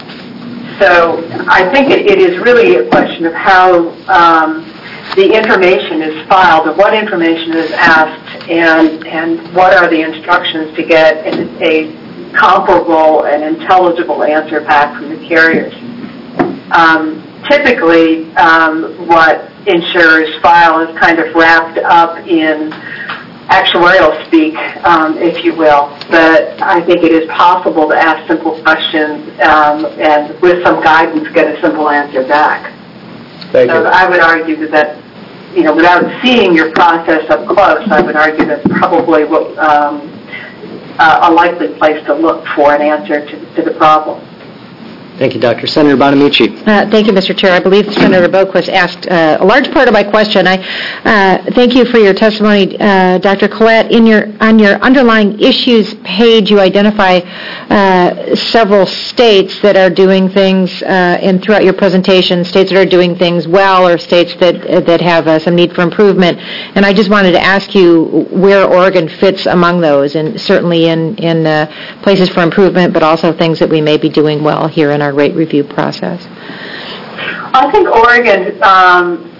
So I think it, it is really a question of how um, the information is filed, or what information is asked, and and what are the instructions to get a comparable and intelligible answer back from the carriers. Um, typically, um, what insurers file is kind of wrapped up in actuarial speak, um, if you will, but I think it is possible to ask simple questions um, and with some guidance get a simple answer back. Thank so you. I would argue that, that, you know, without seeing your process up close, I would argue that's probably what, um, uh, a likely place to look for an answer to, to the problem. Thank you, Doctor Senator Bonamici. Uh, thank you, Mister Chair. I believe Senator Boquist asked uh, a large part of my question. I uh, thank you for your testimony, uh, Doctor Collette. In your on your underlying issues page, you identify uh, several states that are doing things, uh, and throughout your presentation, states that are doing things well, or states that uh, that have uh, some need for improvement. And I just wanted to ask you where Oregon fits among those, and certainly in in uh, places for improvement, but also things that we may be doing well here in our rate review process. I think Oregon um,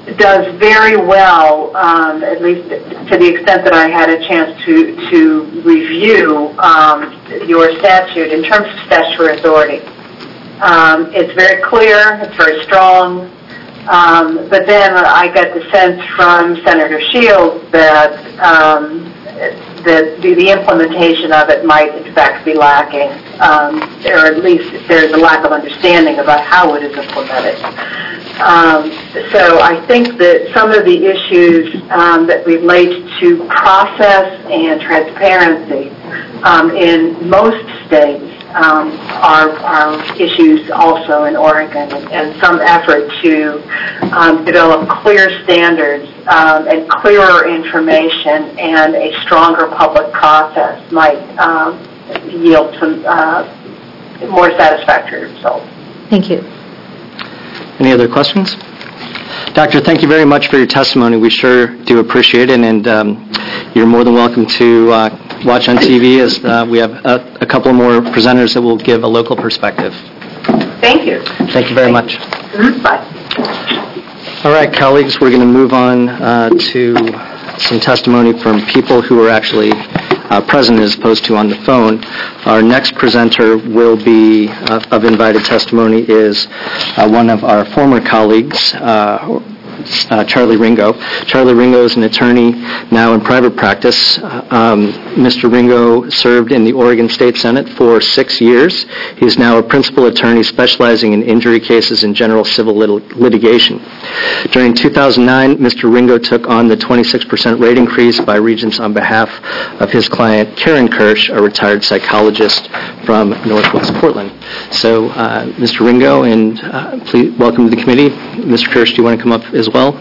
does very well, um, at least to the extent that I had a chance to, to review um, your statute in terms of statutory authority. Um, it's very clear, it's very strong, um, but then I got the sense from Senator Shields that um, that the, the implementation of it might in fact be lacking, um, or at least there's a lack of understanding about how it is implemented. Um, so I think that some of the issues um, that relate to process and transparency um, in most states um, are, are issues also in Oregon, and, and some effort to um, develop clear standards um, and clearer information and a stronger public process might um, yield some uh, more satisfactory results. Thank you. Any other questions? Doctor, thank you very much for your testimony. We sure do appreciate it, and um, you're more than welcome to uh, watch on T V as uh, we have a, a couple more presenters that will give a local perspective. Thank you. Thank you very much. Mm-hmm. Bye. All right, colleagues, we're going to move on uh, to some testimony from people who are actually uh, present as opposed to on the phone. Our next presenter will be, uh, of invited testimony, is uh, one of our former colleagues, uh, uh, Charlie Ringo. Charlie Ringo is an attorney now in private practice. Uh, um, Mister Ringo served in the Oregon State Senate for six years. He is now a principal attorney specializing in injury cases and general civil lit- litigation. During two thousand nine, Mister Ringo took on the twenty-six percent rate increase by Regents on behalf of his client, Karen Kirsch, a retired psychologist from Northwest Portland. So, uh, Mister Ringo, and uh, please welcome to the committee. Mister Kirsch, do you want to come up as well?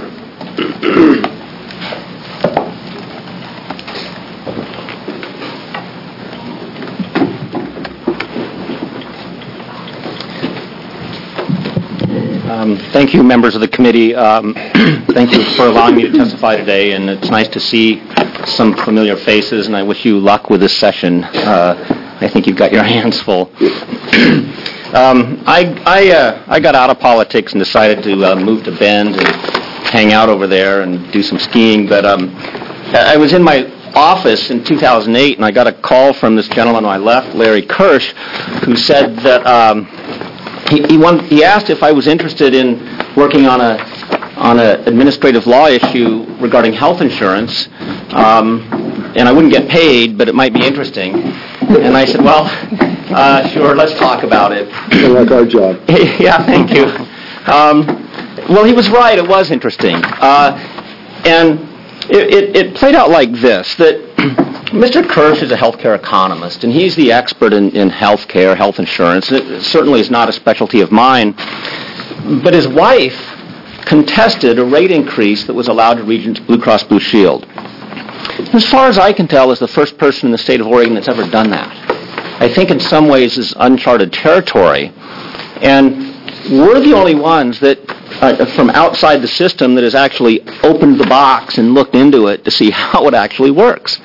Um, thank you, members of the committee. Um, thank you for allowing me to testify today, and it's nice to see some familiar faces, and I wish you luck with this session. Uh, I think you've got your hands full. um, I, I, uh, I got out of politics and decided to uh, move to Bend and hang out over there and do some skiing, but um, I was in my office in two thousand eight, and I got a call from this gentleman when I left, Larry Kirsch, who said that um, he, he, wanted, he asked if I was interested in working on a on an administrative law issue regarding health insurance, um, and I wouldn't get paid, but it might be interesting. And I said, well, uh, sure, let's talk about it. Like our job. Yeah, thank you. Um, well, he was right. It was interesting. Uh, and it, it, it played out like this, that Mister Kirsch is a healthcare economist, and he's the expert in, in healthcare, health insurance. It certainly is not a specialty of mine. But his wife contested a rate increase that was allowed to Regents Blue Cross Blue Shield. As far as I can tell, is the first person in the state of Oregon that's ever done that. I think in some ways is uncharted territory. And we're the only ones that, uh, from outside the system, that has actually opened the box and looked into it to see how it actually works.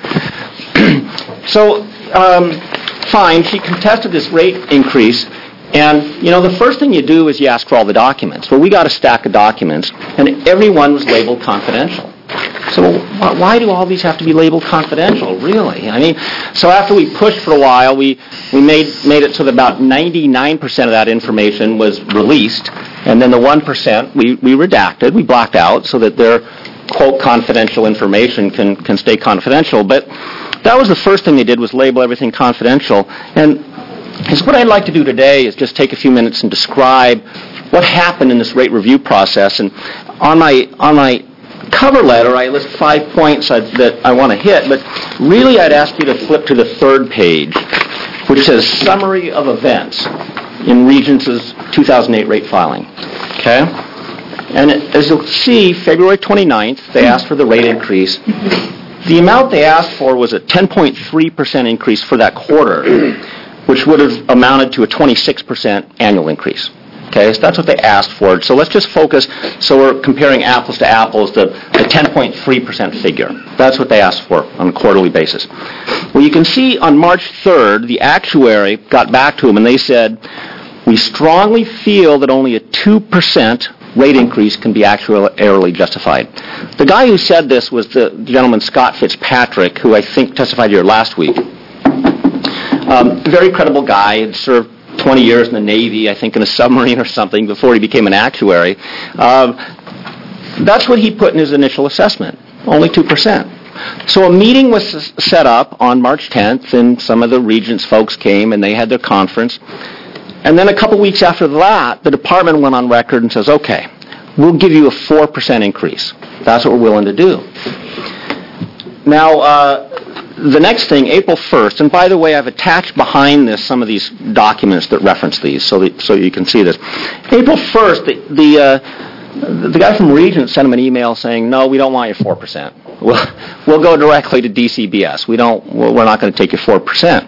So, um, fine, she contested this rate increase. And, you know, the first thing you do is you ask for all the documents. Well, we got a stack of documents, and everyone was labeled confidential. So why do all these have to be labeled confidential, really? I mean, so after we pushed for a while, we, we made, made it so that about ninety-nine percent of that information was released, and then the one percent we, we redacted, we blocked out so that their, quote, confidential information can, can stay confidential. But that was the first thing they did, was label everything confidential. And because what I'd like to do today is just take a few minutes and describe what happened in this rate review process. And on my on my cover letter, I list five points I, that I want to hit, but really I'd ask you to flip to the third page, which says Summary of Events in Regents' two thousand eight rate filing. Okay? And it, as you'll see, February twenty-ninth, they asked for the rate increase. The amount they asked for was a ten point three percent increase for that quarter, which would have amounted to a twenty-six percent annual increase. Okay, so that's what they asked for. So let's just focus, so we're comparing apples to apples, the, the ten point three percent figure. That's what they asked for on a quarterly basis. Well, you can see on March third, the actuary got back to them and they said, we strongly feel that only a two percent rate increase can be actuarially justified. The guy who said this was the gentleman Scott Fitzpatrick, who I think testified here last week. Um, very credible guy, had served twenty years in the Navy, I think in a submarine or something, before he became an actuary. Um, that's what he put in his initial assessment, only two percent. So a meeting was s- set up on March tenth, and some of the Regents folks came, and they had their conference. And then a couple weeks after that, the department went on record and says, okay, we'll give you a four percent increase. That's what we're willing to do. Now, uh, the next thing, April first, and by the way, I've attached behind this some of these documents that reference these, so that, so you can see this. April first, the the, uh, the guy from Regents sent him an email saying, no, we don't want your four percent. We'll, we'll go directly to D C B S. We don't, we're not going to take your four percent.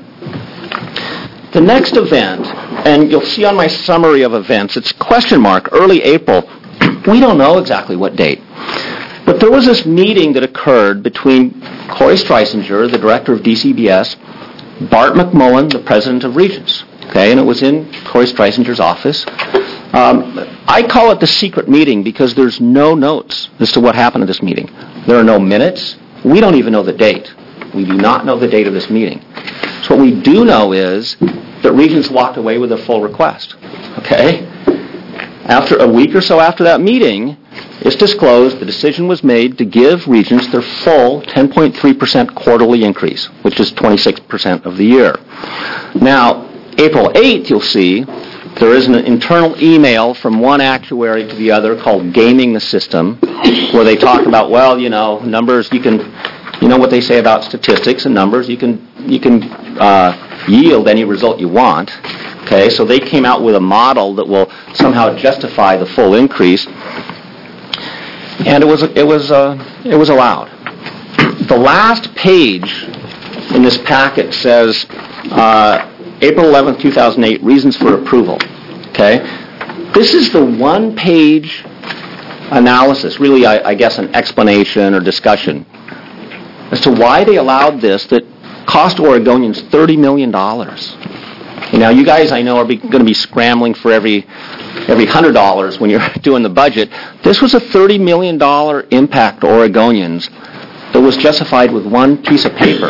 The next event, and you'll see on my summary of events, it's question mark, early April. We don't know exactly what date. But there was this meeting that occurred between Corey Streisinger, the director of D C B S, Bart McMullen, the president of Regents. Okay, and it was in Corey Streisinger's office. Um, I call it the secret meeting because there's no notes as to what happened at this meeting. There are no minutes. We don't even know the date. We do not know the date of this meeting. So what we do know is that Regents walked away with a full request. Okay? After a week or so after that meeting, it's disclosed the decision was made to give Regents their full ten point three percent quarterly increase, which is twenty-six percent of the year. Now, April eighth, you'll see, there is an internal email from one actuary to the other called Gaming the System, where they talk about, well, you know, numbers, you can, you know what they say about statistics and numbers, you can, you can uh, yield any result you want. Okay, so they came out with a model that will somehow justify the full increase, and it was it was uh, it was allowed. The last page in this packet says uh, April eleventh, two thousand eight, reasons for approval. Okay, this is the one-page analysis, really, I, I guess, an explanation or discussion as to why they allowed this that cost Oregonians thirty million dollars. Now, you guys, I know, are going to be scrambling for every every one hundred dollars when you're doing the budget. This was a thirty million dollars impact to Oregonians that was justified with one piece of paper.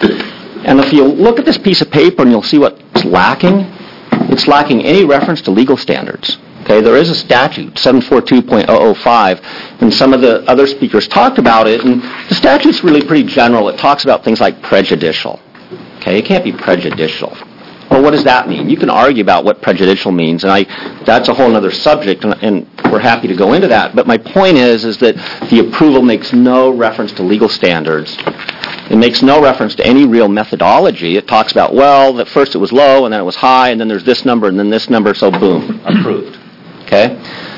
And if you look at this piece of paper and you'll see what's lacking, it's lacking any reference to legal standards. Okay, there is a statute, seven forty-two point oh oh five, and some of the other speakers talked about it, and the statute's really pretty general. It talks about things like prejudicial. Okay, it can't be prejudicial. Well, what does that mean? You can argue about what prejudicial means, and I, that's a whole other subject, and, and we're happy to go into that. But my point is, is that the approval makes no reference to legal standards. It makes no reference to any real methodology. It talks about, well, at first it was low, and then it was high, and then there's this number, and then this number, so boom, approved. Okay?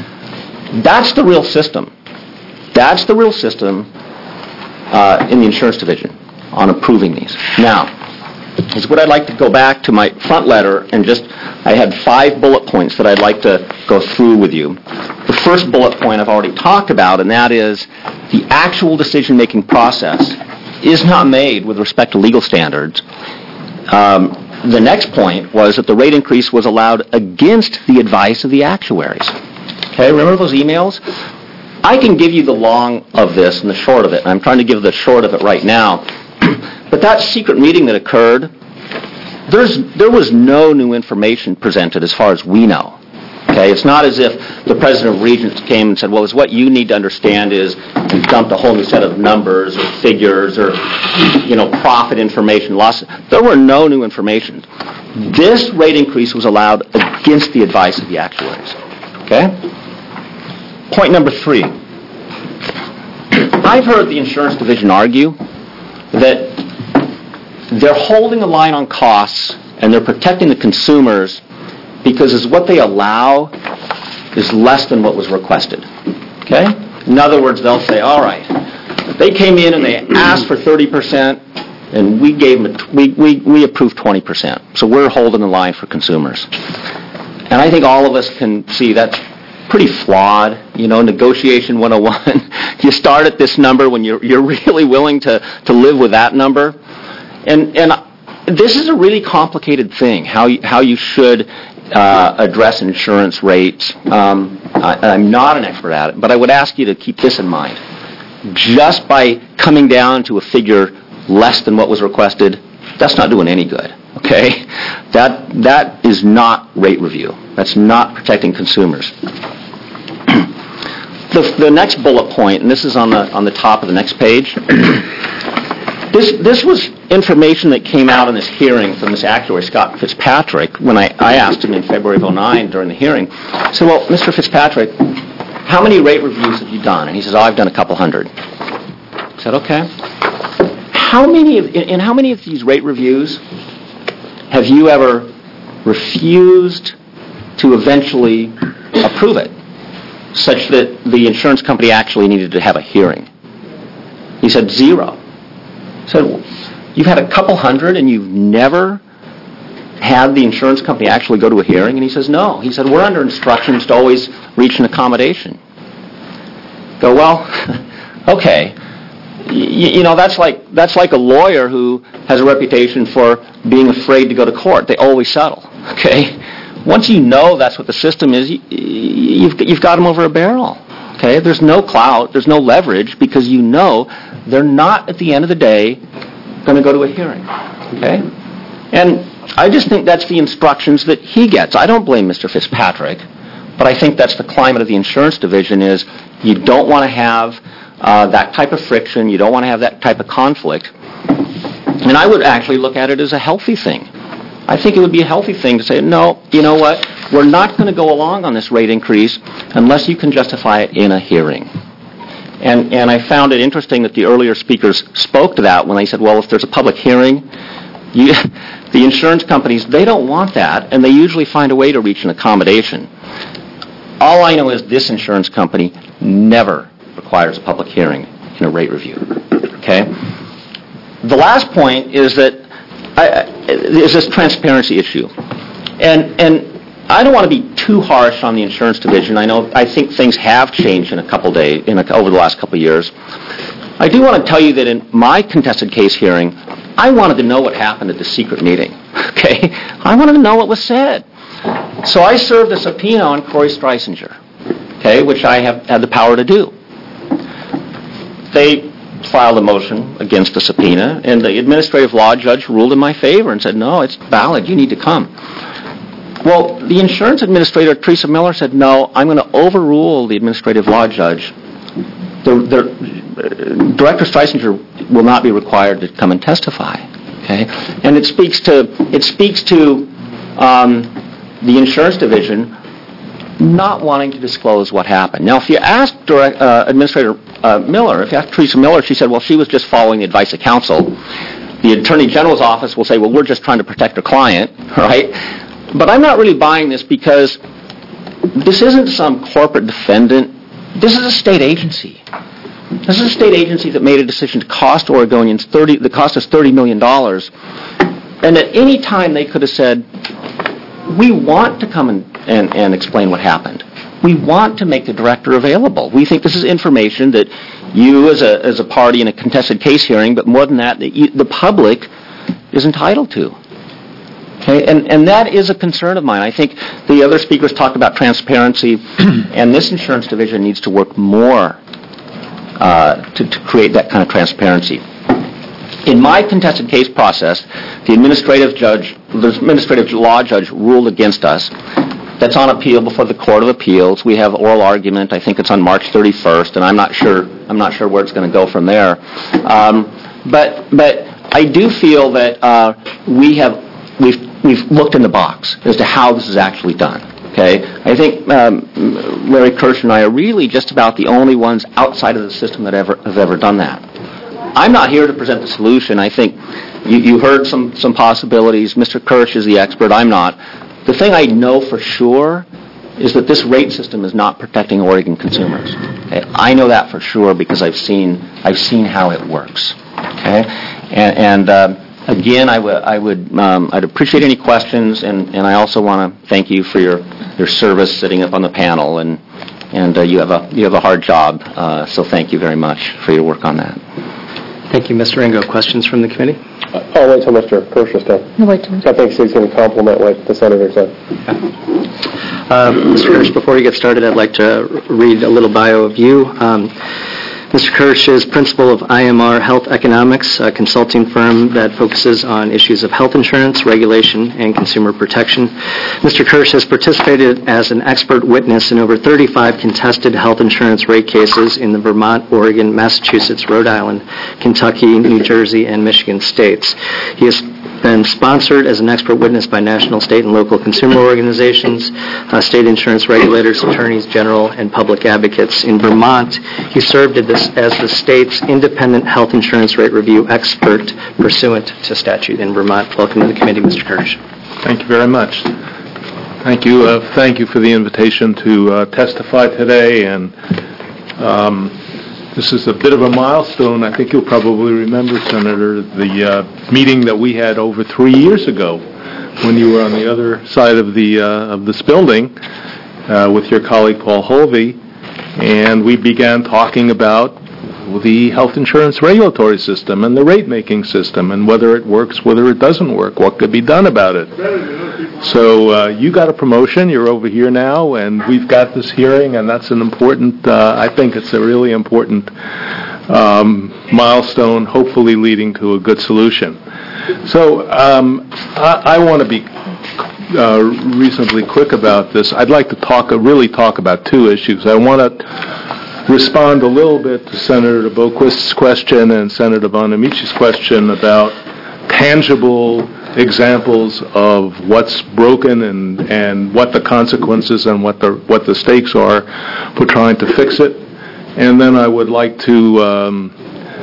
That's the real system. That's the real system uh, in the insurance division on approving these. Now, is what I'd like to go back to my front letter and just, I had five bullet points that I'd like to go through with you. The first bullet point I've already talked about, and that is the actual decision-making process is not made with respect to legal standards. Um, the next point was that the rate increase was allowed against the advice of the actuaries. Okay, remember those emails? I can give you the long of this and the short of it, and I'm trying to give the short of it right now. But that secret meeting that occurred, there's, there was no new information presented as far as we know. Okay, it's not as if the president of Regents came and said, well, it's what you need to understand is, and dumped a whole new set of numbers or figures or, you know, profit information, loss. There were no new information. This rate increase was allowed against the advice of the actuaries. Okay? Point number three. I've heard the insurance division argue that they're holding the line on costs and they're protecting the consumers because is what they allow is less than what was requested. Okay? In other words, they'll say, all right, they came in and they asked for thirty percent and we gave them, a, we, we, we approved twenty percent. So we're holding the line for consumers. And I think all of us can see that's pretty flawed. You know, negotiation one oh one, you start at this number when you're, you're really willing to, to live with that number. And and this is a really complicated thing, how you, how you should uh, address insurance rates. Um, I, I'm not an expert at it, but I would ask you to keep this in mind. Just by coming down to a figure less than what was requested, that's not doing any good, okay? That that is not rate review. That's not protecting consumers. the, the next bullet point, and this is on the on the top of the next page, this this was information that came out in this hearing from this actuary, Scott Fitzpatrick, when I, I asked him in February of oh nine during the hearing. I said, well, Mister Fitzpatrick, how many rate reviews have you done? And he says, oh, I've done a couple hundred. I said, okay. How many of, in, in how many of these rate reviews have you ever refused to eventually approve it, such that the insurance company actually needed to have a hearing? He said, zero. I said, well, you've had a couple hundred and you've never had the insurance company actually go to a hearing? And he says, no. He said, we're under instructions to always reach an accommodation. Go, well, okay. You, you know, that's like that's like a lawyer who has a reputation for being afraid to go to court. They always settle, okay? Once you know that's what the system is, you, you've, you've got them over a barrel, okay? There's no clout, there's no leverage, because you know they're not, at the end of the day, going to go to a hearing, okay? And I just think that's the instructions that he gets. I don't blame Mister Fitzpatrick, but I think that's the climate of the insurance division is you don't want to have uh, that type of friction. You don't want to have that type of conflict. And I would actually look at it as a healthy thing. I think it would be a healthy thing to say, no, you know what, we're not going to go along on this rate increase unless you can justify it in a hearing. And, and I found it interesting that the earlier speakers spoke to that when they said, well, if there's a public hearing, you, the insurance companies, they don't want that, and they usually find a way to reach an accommodation. All I know is this insurance company never requires a public hearing in a rate review. Okay? The last point is that I, is this transparency issue. And and I don't want to be too harsh on the insurance division. I know I think things have changed in a couple days, in a, over the last couple of years. I do want to tell you that in my contested case hearing, I wanted to know what happened at the secret meeting. Okay? I wanted to know what was said. So I served a subpoena on Corey Streisinger, okay, which I have had the power to do. They filed a motion against the subpoena, and the administrative law judge ruled in my favor and said, no, it's valid, you need to come. Well, the insurance administrator, Teresa Miller, said, no, I'm going to overrule the administrative law judge. The, the, Director Streisinger will not be required to come and testify. Okay, and it speaks to it speaks to um, the insurance division not wanting to disclose what happened. Now, if you ask direct, uh, Administrator uh, Miller, if you ask Teresa Miller, she said, well, she was just following the advice of counsel. The Attorney General's office will say, well, we're just trying to protect our client, right? But I'm not really buying this because this isn't some corporate defendant. This is a state agency. This is a state agency that made a decision to cost Oregonians thirty. The cost us thirty million dollars, and at any time they could have said, "We want to come and, and, and explain what happened. We want to make the director available. We think this is information that you, as a as a party in a contested case hearing, but more than that, that you, the public is entitled to." Okay, and and that is a concern of mine. I think the other speakers talked about transparency, and this insurance division needs to work more. Uh, to, to create that kind of transparency. In my contested case process, the administrative judge, the administrative law judge ruled against us. That's on appeal before the Court of Appeals. We have oral argument. I think it's on March thirty-first, and I'm not sure. I'm not sure where it's going to go from there. Um, but but I do feel that uh, we have we've we've looked in the box as to how this is actually done. Okay, I think um, Larry Kirsch and I are really just about the only ones outside of the system that ever have ever done that. I'm not here to present the solution. I think you, you heard some, some possibilities. Mister Kirsch is the expert. I'm not. The thing I know for sure is that this rate system is not protecting Oregon consumers. Okay? I know that for sure because I've seen I've seen how it works. Okay, and. and uh, Again, I would, I would, um, I'd appreciate any questions, and, and I also want to thank you for your, your service sitting up on the panel, and and uh, you have a you have a hard job, uh, so thank you very much for your work on that. Thank you, Mister Ringo. Questions from the committee? I'll wait till Mister Kirsch is done. No, wait till I think he's going to compliment what the senator said. Uh, Mister Kirsch, before you get started, I'd like to read a little bio of you. Um, Mister Kirsch is principal of I M R Health Economics, a consulting firm that focuses on issues of health insurance, regulation, and consumer protection. Mister Kirsch has participated as an expert witness in over thirty-five contested health insurance rate cases in the Vermont, Oregon, Massachusetts, Rhode Island, Kentucky, New Jersey, and Michigan states. He has been sponsored as an expert witness by national, state, and local consumer organizations, uh, state insurance regulators, attorneys general, and public advocates. In Vermont, he served as, this, as the state's independent health insurance rate review expert pursuant to statute in Vermont. Welcome to the committee, Mister Kirsch. Thank you very much. Thank you. Uh, thank you for the invitation to uh, testify today. And um, This is a bit of a milestone. I think you'll probably remember, Senator, the uh, meeting that we had over three years ago when you were on the other side of the uh, of this building uh, with your colleague Paul Holvey, and we began talking about the health insurance regulatory system and the rate-making system and whether it works, whether it doesn't work, what could be done about it. So uh, you got a promotion, you're over here now, and we've got this hearing, and that's an important, uh, I think it's a really important um, milestone, hopefully leading to a good solution. So um, I, I want to be uh, reasonably quick about this. I'd like to talk, uh, really talk about two issues. I want to respond a little bit to Senator Boquist's question and Senator Bonamici's question about tangible examples of what's broken and, and what the consequences and what the what the stakes are for trying to fix it. And then I would like to um,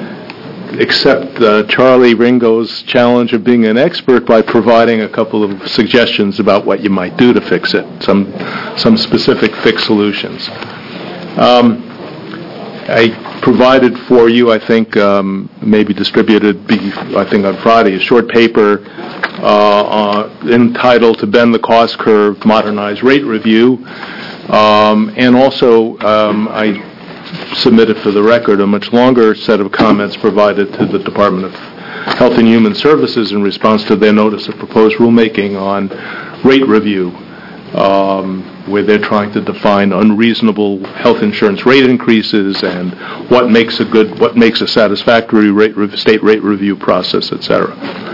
accept uh, Charlie Ringo's challenge of being an expert by providing a couple of suggestions about what you might do to fix it, some some specific fix solutions. Um, I provided for you, I think, um, maybe distributed, I think on Friday, a short paper uh, uh, entitled "To Bend the Cost Curve, Modernize Rate Review," um, and also um, I submitted for the record a much longer set of comments provided to the Department of Health and Human Services in response to their notice of proposed rulemaking on rate review, um, where they're trying to define unreasonable health insurance rate increases and what makes a good, what makes a satisfactory rate re- state rate review process, et cetera.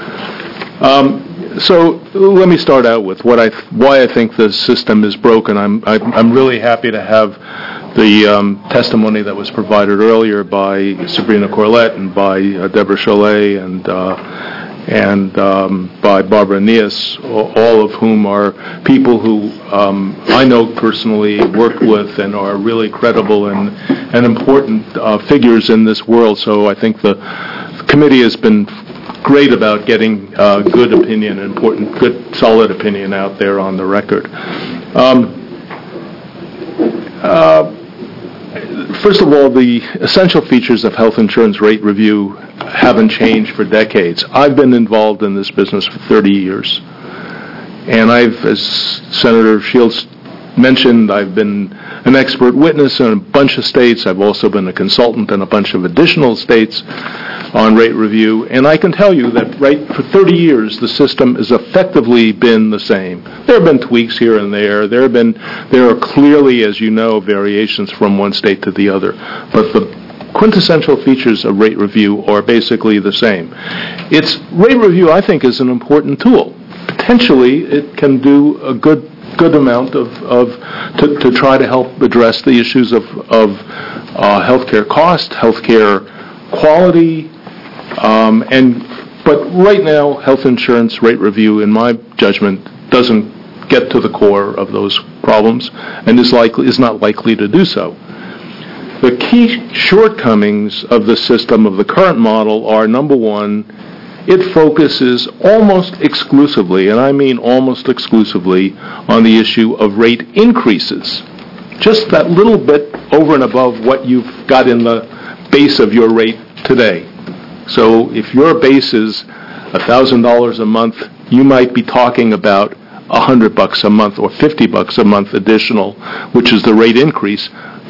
Um, so let me start out with what I th- why I think the system is broken. I'm I, I'm really happy to have the um, testimony that was provided earlier by Sabrina Corlett and by uh, Deborah Cholet and. Uh, and um, by Barbara Nias, all of whom are people who um, I know personally, worked with, and are really credible and, and important uh, figures in this world. So I think the committee has been great about getting uh, good opinion, important, good, solid opinion out there on the record. Um, uh, First of all, the essential features of health insurance rate review haven't changed for decades. I've been involved in this business for thirty years. And I've, as Senator Shields mentioned, I've been an expert witness in a bunch of states. I've also been a consultant in a bunch of additional states on rate review. And I can tell you that right for thirty years, the system has effectively been the same. There have been tweaks here and there. There have been, there are clearly, as you know, variations from one state to the other. But the quintessential features of rate review are basically the same. It's rate review, I think, is an important tool. Potentially, it can do a good good amount of, of to, to try to help address the issues of, of uh, healthcare cost, healthcare quality, um, and but right now, health insurance rate review, in my judgment, doesn't get to the core of those problems and is likely is not likely to do so. The key shortcomings of the system of the current model are, number one, it focuses almost exclusively, and I mean almost exclusively, on the issue of rate increases. Just that little bit over and above what you've got in the base of your rate today. So if your base is one thousand dollars a month, you might be talking about one hundred bucks a month or fifty bucks a month additional, which is the rate increase.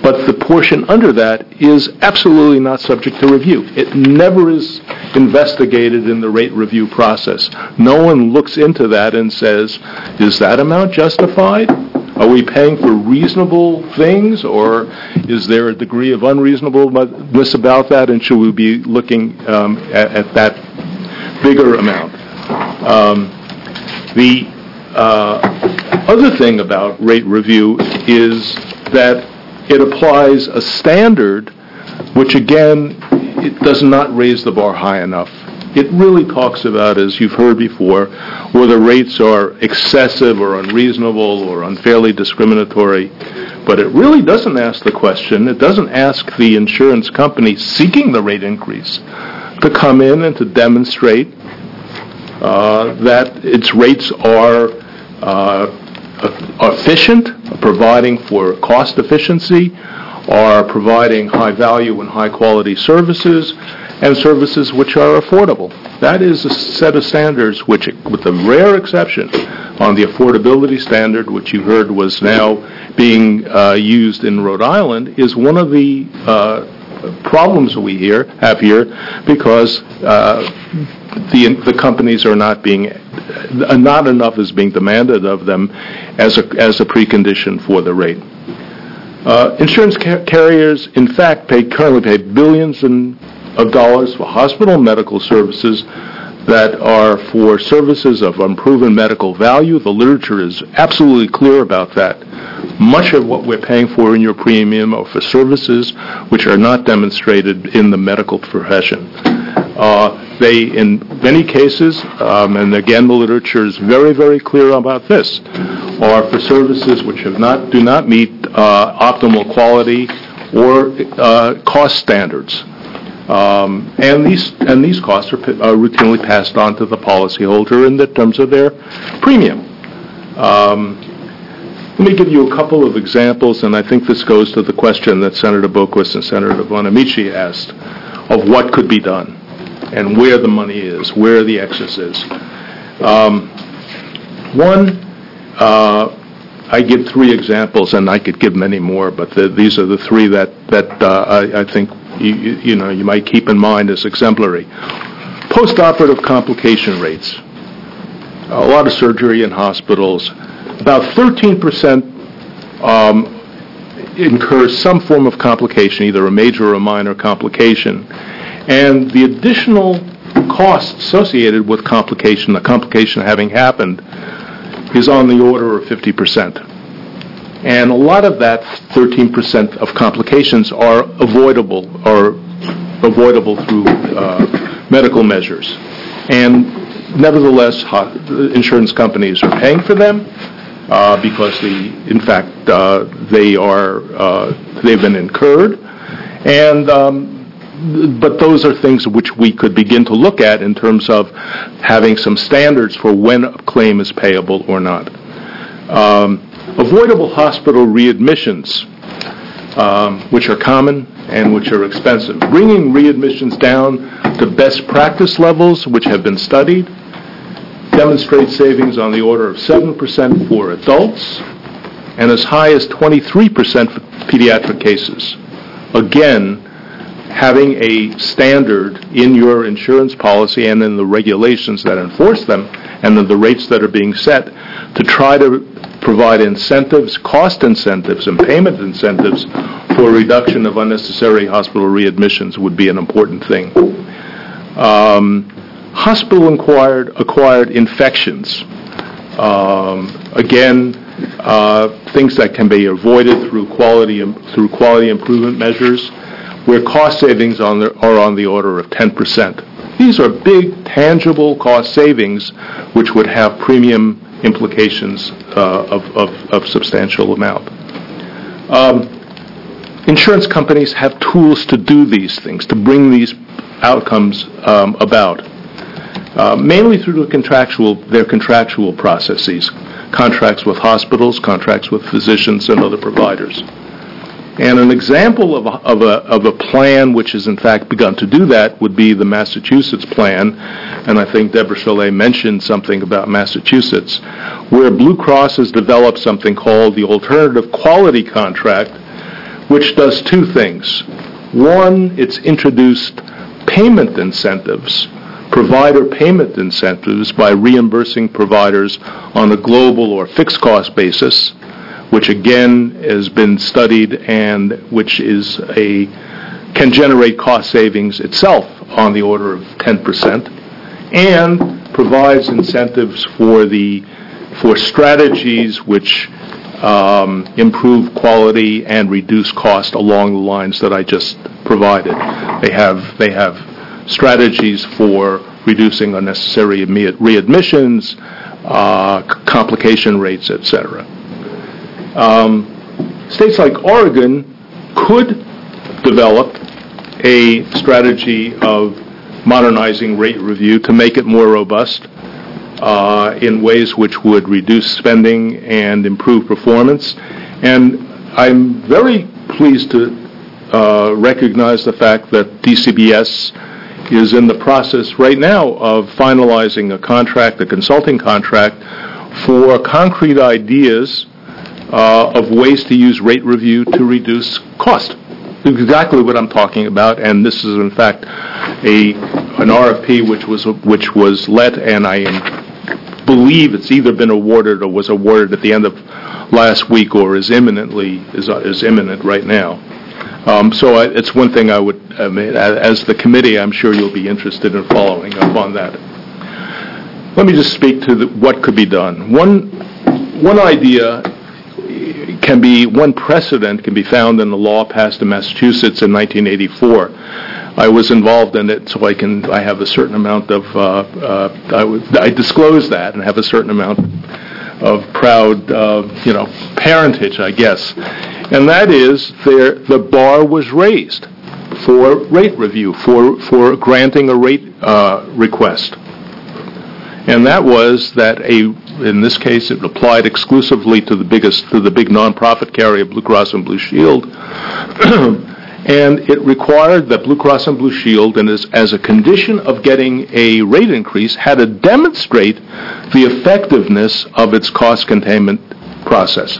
but the portion under that is absolutely not subject to review. It never is investigated in the rate review process. No one looks into that and says, is that amount justified? Are we paying for reasonable things, or is there a degree of unreasonableness about that, and should we be looking um, at, at that bigger amount? Um, the uh, other thing about rate review is that it applies a standard which, again, it does not raise the bar high enough. It really talks about, as you've heard before, whether rates are excessive or unreasonable or unfairly discriminatory. But it really doesn't ask the question, it doesn't ask the insurance company seeking the rate increase to come in and to demonstrate uh, that its rates are uh, efficient, providing for cost efficiency, are providing high value and high quality services, and services which are affordable. That is a set of standards which, with the rare exception on the affordability standard, which you heard was now being uh, used in Rhode Island, is one of the uh, problems we here have here, because uh, the the companies are not being uh, not enough is being demanded of them as a as a precondition for the rate. Uh, insurance car- carriers, in fact, pay currently pay billions in of dollars for hospital medical services that are for services of unproven medical value. The literature is absolutely clear about that. Much of what we're paying for in your premium are for services which are not demonstrated in the medical profession. Uh, they, in many cases, um, and again the literature is very, very clear about this, are for services which have not do not meet uh, optimal quality or uh, cost standards. Um, and these and these costs are, are routinely passed on to the policyholder in the terms of their premium. Um, let me give you a couple of examples, and I think this goes to the question that Senator Boquist and Senator Bonamici asked of what could be done and where the money is, where the excess is. Um, one, uh, I give three examples, and I could give many more, but the, these are the three that that uh, I, I think. You, you know, you might keep in mind as exemplary. Post-operative complication rates. A lot of surgery in hospitals. About thirteen percent um, incurs some form of complication, either a major or a minor complication. And the additional cost associated with complication, the complication having happened, is on the order of fifty percent. And a lot of that thirteen percent of complications are avoidable or avoidable through uh, medical measures. And nevertheless, insurance companies are paying for them uh, because, the, in fact, uh, they are uh, they've been incurred. And um, but those are things which we could begin to look at in terms of having some standards for when a claim is payable or not. Um, Avoidable hospital readmissions, um, which are common and which are expensive. Bringing readmissions down to best practice levels, which have been studied, demonstrate savings on the order of seven percent for adults and as high as twenty-three percent for pediatric cases. Again, having a standard in your insurance policy and in the regulations that enforce them and in the rates that are being set to try to provide incentives, cost incentives, and payment incentives for reduction of unnecessary hospital readmissions would be an important thing. Um, hospital-acquired acquired infections. Um, again, uh, things that can be avoided through quality through quality improvement measures, where cost savings on the, are on the order of ten percent. These are big, tangible cost savings which would have premium implications uh, of, of, of substantial amount. Um, insurance companies have tools to do these things, to bring these outcomes um, about, uh, mainly through the contractual, their contractual processes, contracts with hospitals, contracts with physicians and other providers. And an example of a, of a, of a plan which has in fact begun to do that would be the Massachusetts plan, and I think Deborah Chalet mentioned something about Massachusetts, where Blue Cross has developed something called the Alternative Quality Contract, which does two things. One, it's introduced payment incentives, provider payment incentives by reimbursing providers on a global or fixed cost basis, which again has been studied and which is a can generate cost savings itself on the order of ten percent, and provides incentives for the for strategies which um, improve quality and reduce cost along the lines that I just provided. They have they have strategies for reducing unnecessary readmissions, uh, complication rates, et cetera. Um, states like Oregon could develop a strategy of modernizing rate review to make it more robust uh, in ways which would reduce spending and improve performance. And I'm very pleased to uh, recognize the fact that D C B S is in the process right now of finalizing a contract, a consulting contract, for concrete ideas uh, of ways to use rate review to reduce cost. Exactly what I'm talking about, and this is in fact a an R F P which was which was let, and I am, believe it's either been awarded or was awarded at the end of last week, or is imminently is is imminent right now. Um, so I, it's one thing I would, I mean, as the committee, I'm sure you'll be interested in following up on that. Let me just speak to the, what could be done. One one idea can be, one precedent can be found in the law passed in Massachusetts in nineteen eighty-four. I was involved in it, so I can, I have a certain amount of, uh, uh, I, would, I disclose that and have a certain amount of proud, uh, you know, parentage, I guess. And that is, there, the bar was raised for rate review, for, for granting a rate uh, request. And that was that a, in this case, it applied exclusively to the biggest, to the big nonprofit carrier, Blue Cross and Blue Shield. And it required that Blue Cross and Blue Shield, and as, as a condition of getting a rate increase, had to demonstrate the effectiveness of its cost containment process.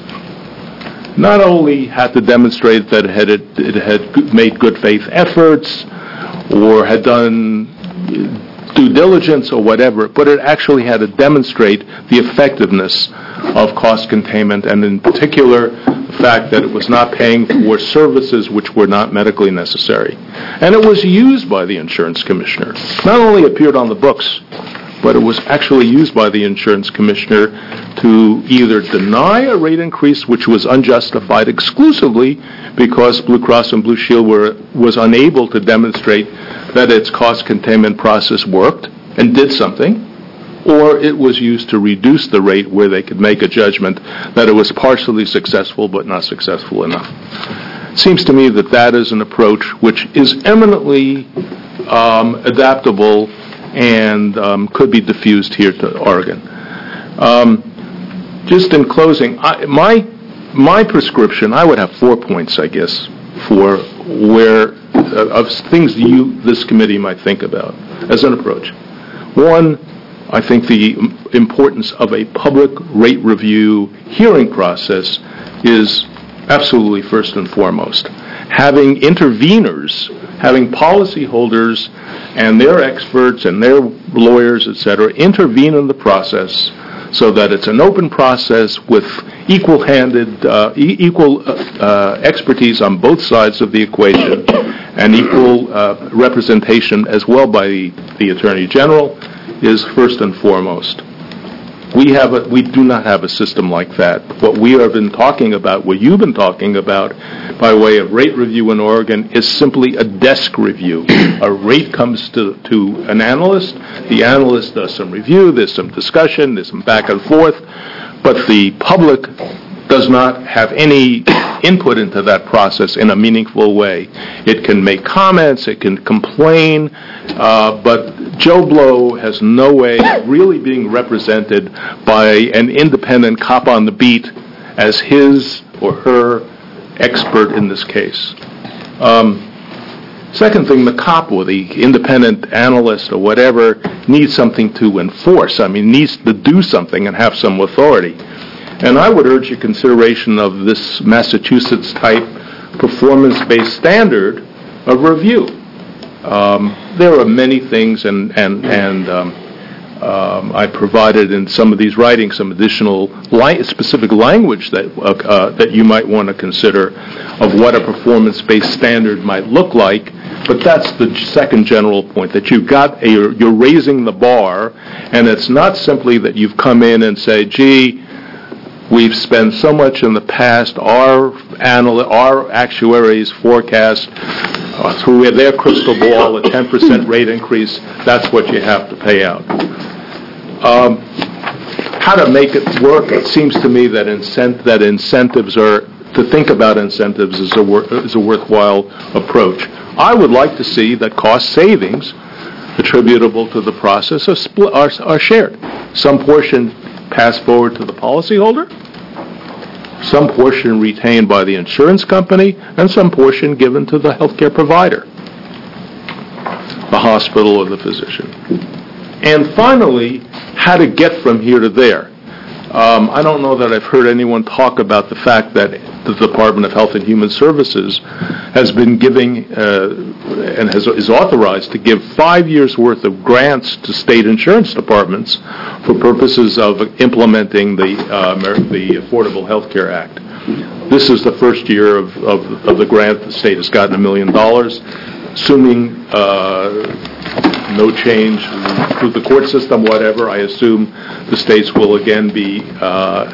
Not only had to demonstrate that it had, it had made good faith efforts or had done due diligence or whatever, but it actually had to demonstrate the effectiveness of cost containment, and in particular, the fact that it was not paying for services which were not medically necessary. And it was used by the insurance commissioner. Not only appeared on the books, but it was actually used by the insurance commissioner to either deny a rate increase which was unjustified exclusively because Blue Cross and Blue Shield were, was unable to demonstrate that its cost containment process worked and did something, or it was used to reduce the rate where they could make a judgment that it was partially successful but not successful enough. It seems to me that that is an approach which is eminently um, adaptable and um, could be diffused here to Oregon. Um, just in closing, I, my my prescription, I would have four points, I guess, for where uh, of things you this committee might think about as an approach. One, I think the importance of a public rate review hearing process is absolutely first and foremost. Having interveners, having policyholders and their experts and their lawyers, et cetera, intervene in the process so that it's an open process with equal-handed, uh, e- equal uh, uh, expertise on both sides of the equation and equal uh, representation as well by the, the Attorney General is first and foremost. We have a, we do not have a system like that. What we have been talking about, what you've been talking about by way of rate review in Oregon is simply a desk review. A rate comes to, to an analyst, the analyst does some review, there's some discussion, there's some back and forth, but the public does not have any input into that process in a meaningful way. It can make comments, it can complain, uh, but Joe Blow has no way of really being represented by an independent cop on the beat as his or her expert in this case. Um, second thing, the cop or the independent analyst or whatever needs something to enforce. I mean, needs to do something and have some authority. And I would urge your consideration of this Massachusetts-type performance-based standard of review. Um, there are many things, and and and um, um, I provided in some of these writings some additional li- specific language that uh, uh, that you might want to consider of what a performance-based standard might look like. But that's the second general point, that you've got a, you're, you're raising the bar, and it's not simply that you've come in and say, gee, we've spent so much in the past, our anal- our actuaries forecast uh, through their crystal ball a ten percent rate increase, that's what you have to pay out. Um, how to make it work, it seems to me that, incent- that incentives are, to think about incentives is a, wor- is a worthwhile approach. I would like to see that cost savings attributable to the process are, split, are, are shared. Some portion passed forward to the policyholder, some portion retained by the insurance company, and some portion given to the healthcare provider, the hospital or the physician. And finally, how to get from here to there. Um, I don't know that I've heard anyone talk about the fact that the Department of Health and Human Services has been giving uh, and has, is authorized to give five years' worth of grants to state insurance departments for purposes of implementing the uh, the Affordable Health Care Act. This is the first year of, of, of the grant. The state has gotten a million dollars, assuming uh, no change through the court system, whatever. I assume the states will again be uh,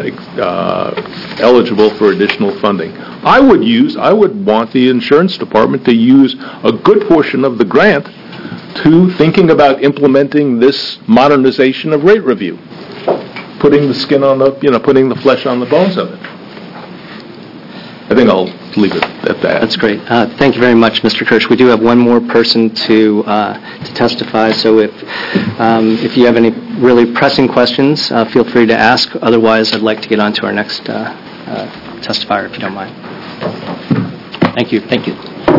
uh, eligible for additional funding. I would use, I would want the insurance department to use a good portion of the grant to thinking about implementing this modernization of rate review, putting the skin on the, you know, putting the flesh on the bones of it. I think I'll leave it at that. That's great. Uh, thank you very much, Mister Kirsch. We do have one more person to uh, to testify, so if um, if you have any really pressing questions, uh, feel free to ask. Otherwise, I'd like to get on to our next uh, uh, testifier, if you don't mind. Thank you. Thank you.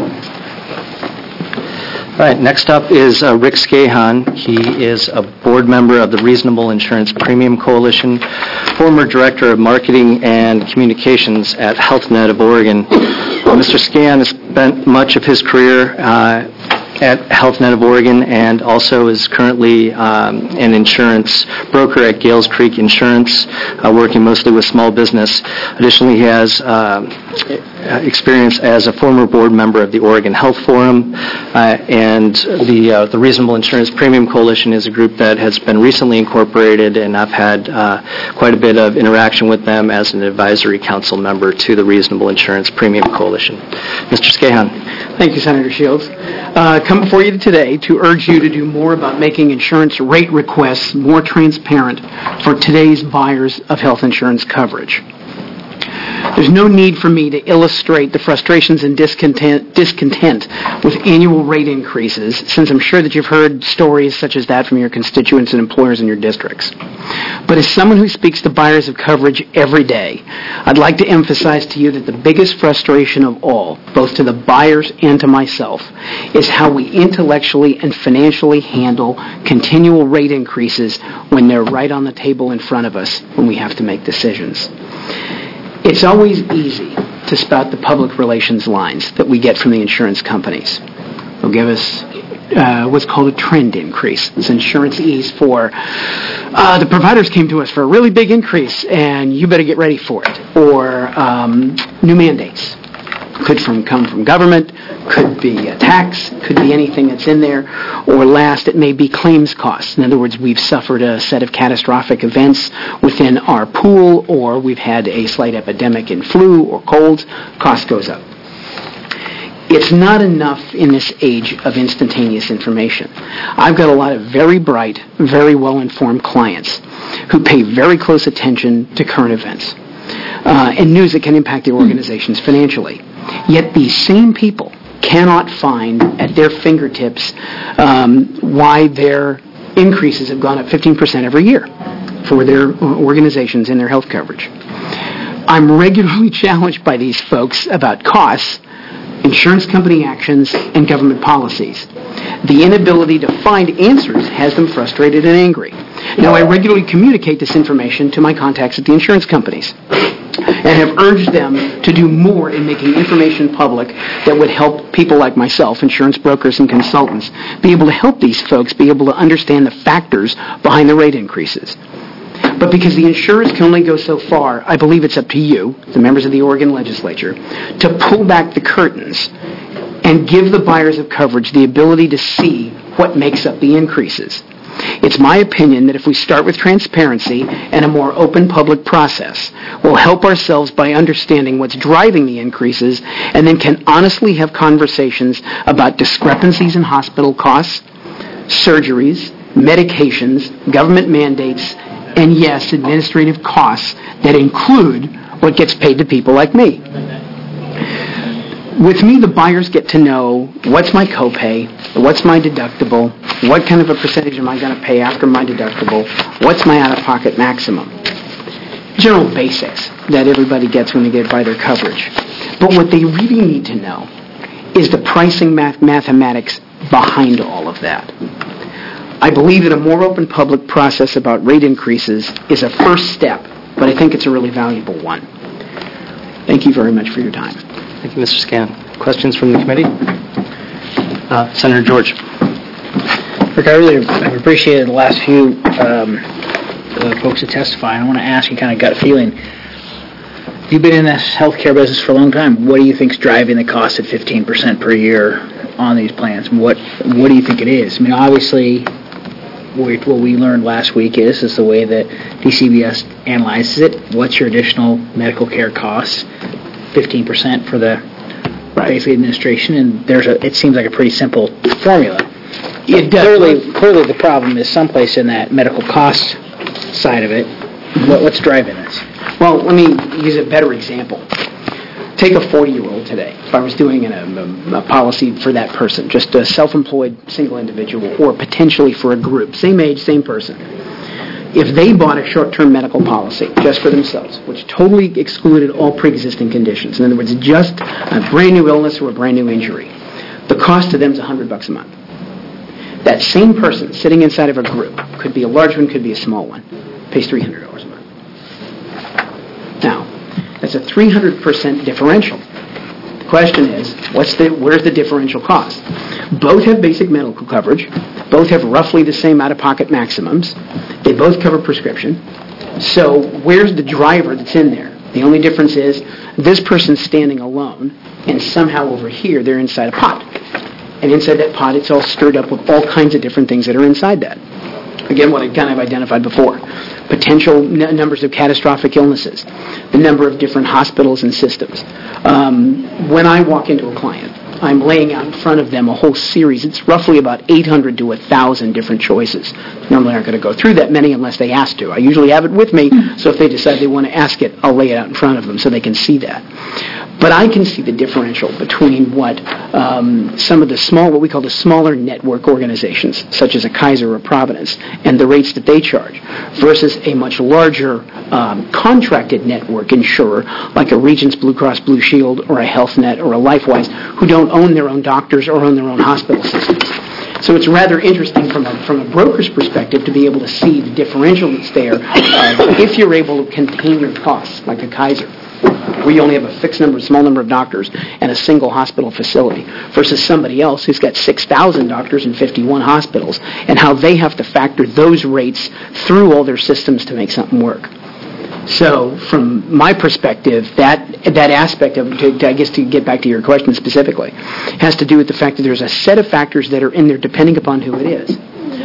All right, next up is uh, Rick Scahan. He is a board member of the Reasonable Insurance Premium Coalition, former director of marketing and communications at HealthNet of Oregon. Mister Scahan has spent much of his career uh, at HealthNet of Oregon and also is currently um, an insurance broker at Gales Creek Insurance, uh, working mostly with small business. Additionally, he has uh, experience as a former board member of the Oregon Health Forum, uh, and the uh, the Reasonable Insurance Premium Coalition is a group that has been recently incorporated, and I've had uh, quite a bit of interaction with them as an advisory council member to the Reasonable Insurance Premium Coalition. Mister Scahan. Thank you, Senator Shields. Uh, come before you today to urge you to do more about making insurance rate requests more transparent for today's buyers of health insurance coverage. There's no need for me to illustrate the frustrations and discontent, discontent with annual rate increases, since I'm sure that you've heard stories such as that from your constituents and employers in your districts. But as someone who speaks to buyers of coverage every day, I'd like to emphasize to you that the biggest frustration of all, both to the buyers and to myself, is how we intellectually and financially handle continual rate increases when they're right on the table in front of us when we have to make decisions. It's always easy to spout the public relations lines that we get from the insurance companies. They'll give us uh, what's called a trend increase. It's insurance ease for, uh, the providers came to us for a really big increase, and you better get ready for it. Or um, new mandates. Could from come from government, could be a tax, could be anything that's in there. Or last, it may be claims costs. In other words, we've suffered a set of catastrophic events within our pool, or we've had a slight epidemic in flu or colds, cost goes up. It's not enough in this age of instantaneous information. I've got a lot of very bright, very well-informed clients who pay very close attention to current events uh, and news that can impact their organizations financially. Yet these same people cannot find at their fingertips um, why their increases have gone up fifteen percent every year for their organizations in their health coverage. I'm regularly challenged by these folks about costs, insurance company actions, and government policies. The inability to find answers has them frustrated and angry. Now, I regularly communicate this information to my contacts at the insurance companies. and have urged them to do more in making information public that would help people like myself, insurance brokers and consultants, be able to help these folks be able to understand the factors behind the rate increases. But because the insurers can only go so far, I believe it's up to you, the members of the Oregon legislature, to pull back the curtains and give the buyers of coverage the ability to see what makes up the increases. It's my opinion that if we start with transparency and a more open public process, we'll help ourselves by understanding what's driving the increases and then can honestly have conversations about discrepancies in hospital costs, surgeries, medications, government mandates, and yes, administrative costs that include what gets paid to people like me. With me, the buyers get to know what's my copay, what's my deductible, what kind of a percentage am I going to pay after my deductible, what's my out-of-pocket maximum. General basics that everybody gets when they get by their coverage. But what they really need to know is the pricing math- mathematics behind all of that. I believe that a more open public process about rate increases is a first step, but I think it's a really valuable one. Thank you very much for your time. Thank you, Mister Scan. Questions from the committee? Uh, Senator George. Rick, I really have appreciated the last few um, uh, folks that testify. I want to ask you, kind of gut feeling. You've been in this healthcare business for a long time. What do you think is driving the cost at fifteen percent per year on these plans? What What do you think it is? I mean, obviously, what we learned last week is is the way that D C B S analyzes it. What's your additional medical care costs? fifteen percent for the basic administration, and there's a. It seems like a pretty simple formula. It does. Clearly, clearly, the problem is someplace in that medical cost side of it. What, what's driving this? Well, let me use a better example. Take a forty-year-old today. If I was doing a, a, a policy for that person, just a self-employed single individual, or potentially for a group, same age, same person. If they bought a short-term medical policy just for themselves, which totally excluded all pre-existing conditions, in other words, just a brand new illness or a brand new injury, the cost to them is one hundred bucks a month. That same person sitting inside of a group, could be a large one, could be a small one, pays three hundred dollars a month. Now, that's a three hundred percent differential. The question is, what's the, where's the differential cost? Both have basic medical coverage. Both have roughly the same out-of-pocket maximums. They both cover prescription. So where's the driver that's in there? The only difference is this person's standing alone, and somehow over here they're inside a pot. And inside that pot, it's all stirred up with all kinds of different things that are inside that. Again, what I kind of identified before. Potential n- numbers of catastrophic illnesses, the number of different hospitals and systems. Um, when I walk into a client, I'm laying out in front of them a whole series. It's roughly about eight hundred to one thousand different choices. Normally aren't going to go through that many unless they ask to. I usually have it with me, so if they decide they want to ask it, I'll lay it out in front of them so they can see that. But I can see the differential between what um, some of the small, what we call the smaller network organizations, such as a Kaiser or a Providence, and the rates that they charge, versus a much larger um, contracted network insurer, like a Regence Blue Cross Blue Shield or a Health Net or a LifeWise, who don't own their own doctors or own their own hospital systems. So it's rather interesting from a, from a broker's perspective to be able to see the differential that's there uh, if you're able to contain your costs, like a Kaiser, where you only have a fixed number, small number of doctors and a single hospital facility, versus somebody else who's got six thousand doctors and fifty-one hospitals, and how they have to factor those rates through all their systems to make something work. So, from my perspective, that that aspect of, to, I guess to get back to your question specifically, has to do with the fact that there's a set of factors that are in there depending upon who it is.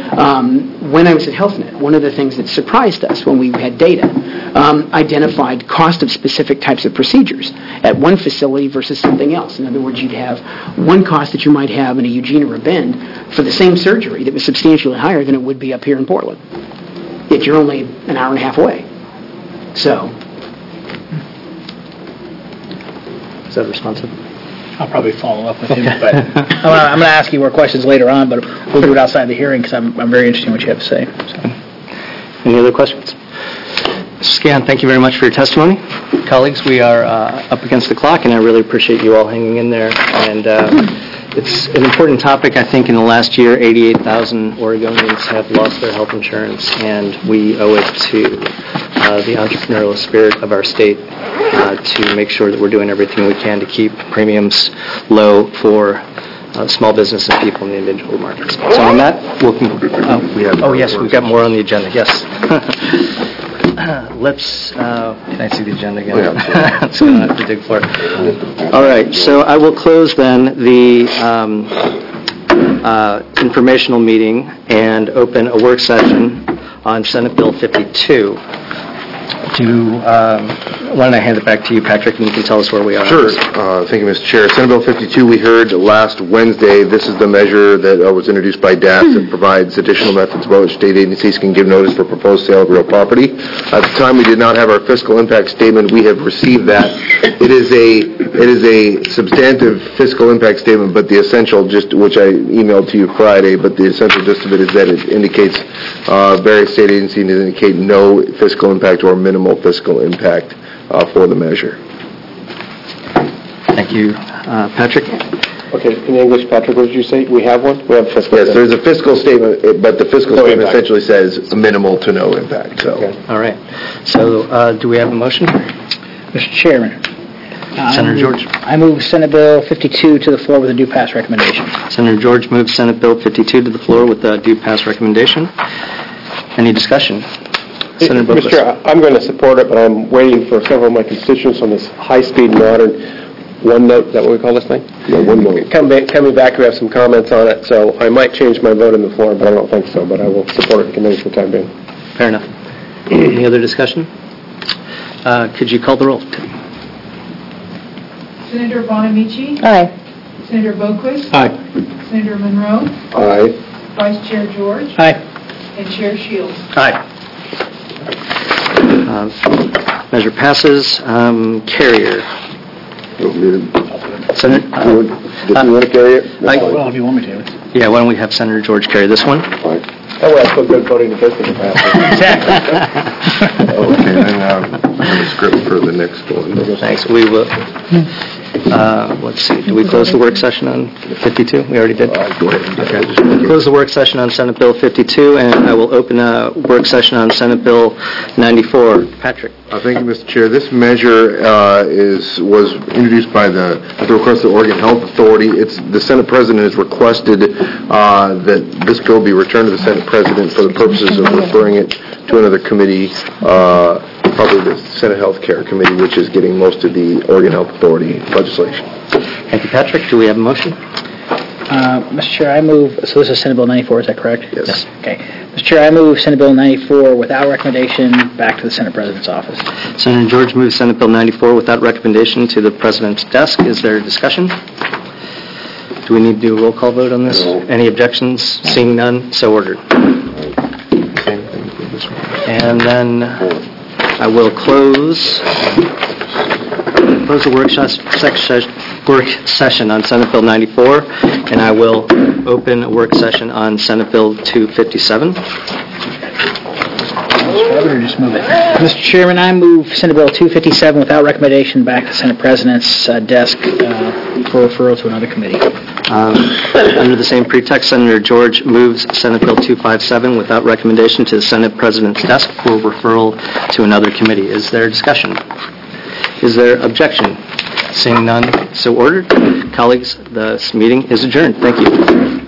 Um, when I was at HealthNet, one of the things that surprised us when we had data um, identified cost of specific types of procedures at one facility versus something else. In other words, you'd have one cost that you might have in a Eugene or a Bend for the same surgery that was substantially higher than it would be up here in Portland. Yet you're only an hour and a half away. So, is that responsive? I'll probably follow up with him, but I'm going to ask you more questions later on, but we'll do it outside the hearing because I'm, I'm very interested in what you have to say. So. Any other questions? Mister again, thank you very much for your testimony. Colleagues, we are uh, up against the clock, and I really appreciate you all hanging in there. And uh, it's an important topic. I think in the last year, eighty-eight thousand Oregonians have lost their health insurance, and we owe it to uh, the entrepreneurial spirit of our state uh, to make sure that we're doing everything we can to keep premiums low for Uh, small business and people in the individual markets. So on that, we'll conclude. Oh, we have oh yes, we've got more on the agenda. Yes. Let's, uh, can I see the agenda again? Yeah. So I don't have to dig for it. All right, so I will close then the um, uh, informational meeting and open a work session on Senate Bill fifty-two. Do, um, why don't I hand it back to you, Patrick, and you can tell us where we are. Sure. Uh, thank you, Mister Chair. Senate Bill fifty-two, we heard last Wednesday. This is the measure that uh, was introduced by D A S that provides additional methods by which state agencies can give notice for proposed sale of real property. At the time, we did not have our fiscal impact statement. We have received that. It is a it is a substantive fiscal impact statement, but the essential, just which I emailed to you Friday, but the essential gist of it is that it indicates uh, various state agencies indicate no fiscal impact or minimal fiscal impact uh, for the measure. Thank you, uh, Patrick. Okay, in English, Patrick, what did you say? We have one? We have a fiscal Yes, there's a fiscal statement, it- but the fiscal No statement impact. essentially says minimal to no impact, so. Okay. All right. So uh, do we have a motion? Mister Chairman. I Senator move- George. I move Senate Bill fifty-two to the floor with a due pass recommendation. Senator George moves Senate Bill fifty-two to the floor with a due pass recommendation. Any discussion? Senator Boquist. Mister Chair, I'm going to support it, but I'm waiting for several of my constituents on this high-speed modern OneNote, is that what we call this thing? No, OneNote. Come back, coming back, we have some comments on it, so I might change my vote on the floor, but I don't think so, but I will support it in committee for the time being. Fair enough. Any other discussion? Uh, Could you call the roll? Senator Bonamici? Aye. Senator Boquist? Aye. Senator Monroe? Aye. Vice Chair George? Aye. And Chair Shields? Aye. Um, Measure passes. Um, Carrier. Senator? Do you want to carry it? I- Well, if you want me to. Yeah, why don't we have Senator George carry this one? That way I feel good voting the fiscal capacity. Exactly. Okay, then uh, I have a script for the next one. Thanks. We will, uh, let's see, do we close the work session on fifty-two? We already did? Uh, Go ahead. Okay. Close the work session on Senate Bill fifty-two, and I will open a work session on Senate Bill ninety-four. Patrick? Uh, Thank you, Mister Chair. This measure uh, is, was introduced by the, at the request of the Oregon Health Authority. It's, the Senate President has requested uh, that this bill be returned to the Senate President for the purposes of referring it to another committee, uh, probably the Senate Health Care Committee, which is getting most of the Oregon Health Authority legislation. Thank you, Patrick. Do we have a motion? Uh, Mister Chair, I move, so this is Senate Bill ninety-four, is that correct? Yes. Okay. Mister Chair, I move Senate Bill ninety-four without recommendation back to the Senate President's office. Senator George moves Senate Bill ninety-four without recommendation to the President's desk. Is there discussion? Do we need to do a roll call vote on this? No. Any objections? Seeing none, so ordered. And then I will close, close the work, ses- sec- work session on Senate Bill ninety-four, and I will open a work session on Senate Bill two fifty-seven. Or just move it. Mister Chairman, I move Senate Bill two fifty-seven without recommendation back to the Senate President's uh, desk uh, for referral to another committee. Um, Under the same pretext, Senator George moves Senate Bill two fifty-seven without recommendation to the Senate President's desk for referral to another committee. Is there discussion? Is there objection? Seeing none, so ordered. Colleagues, this meeting is adjourned. Thank you.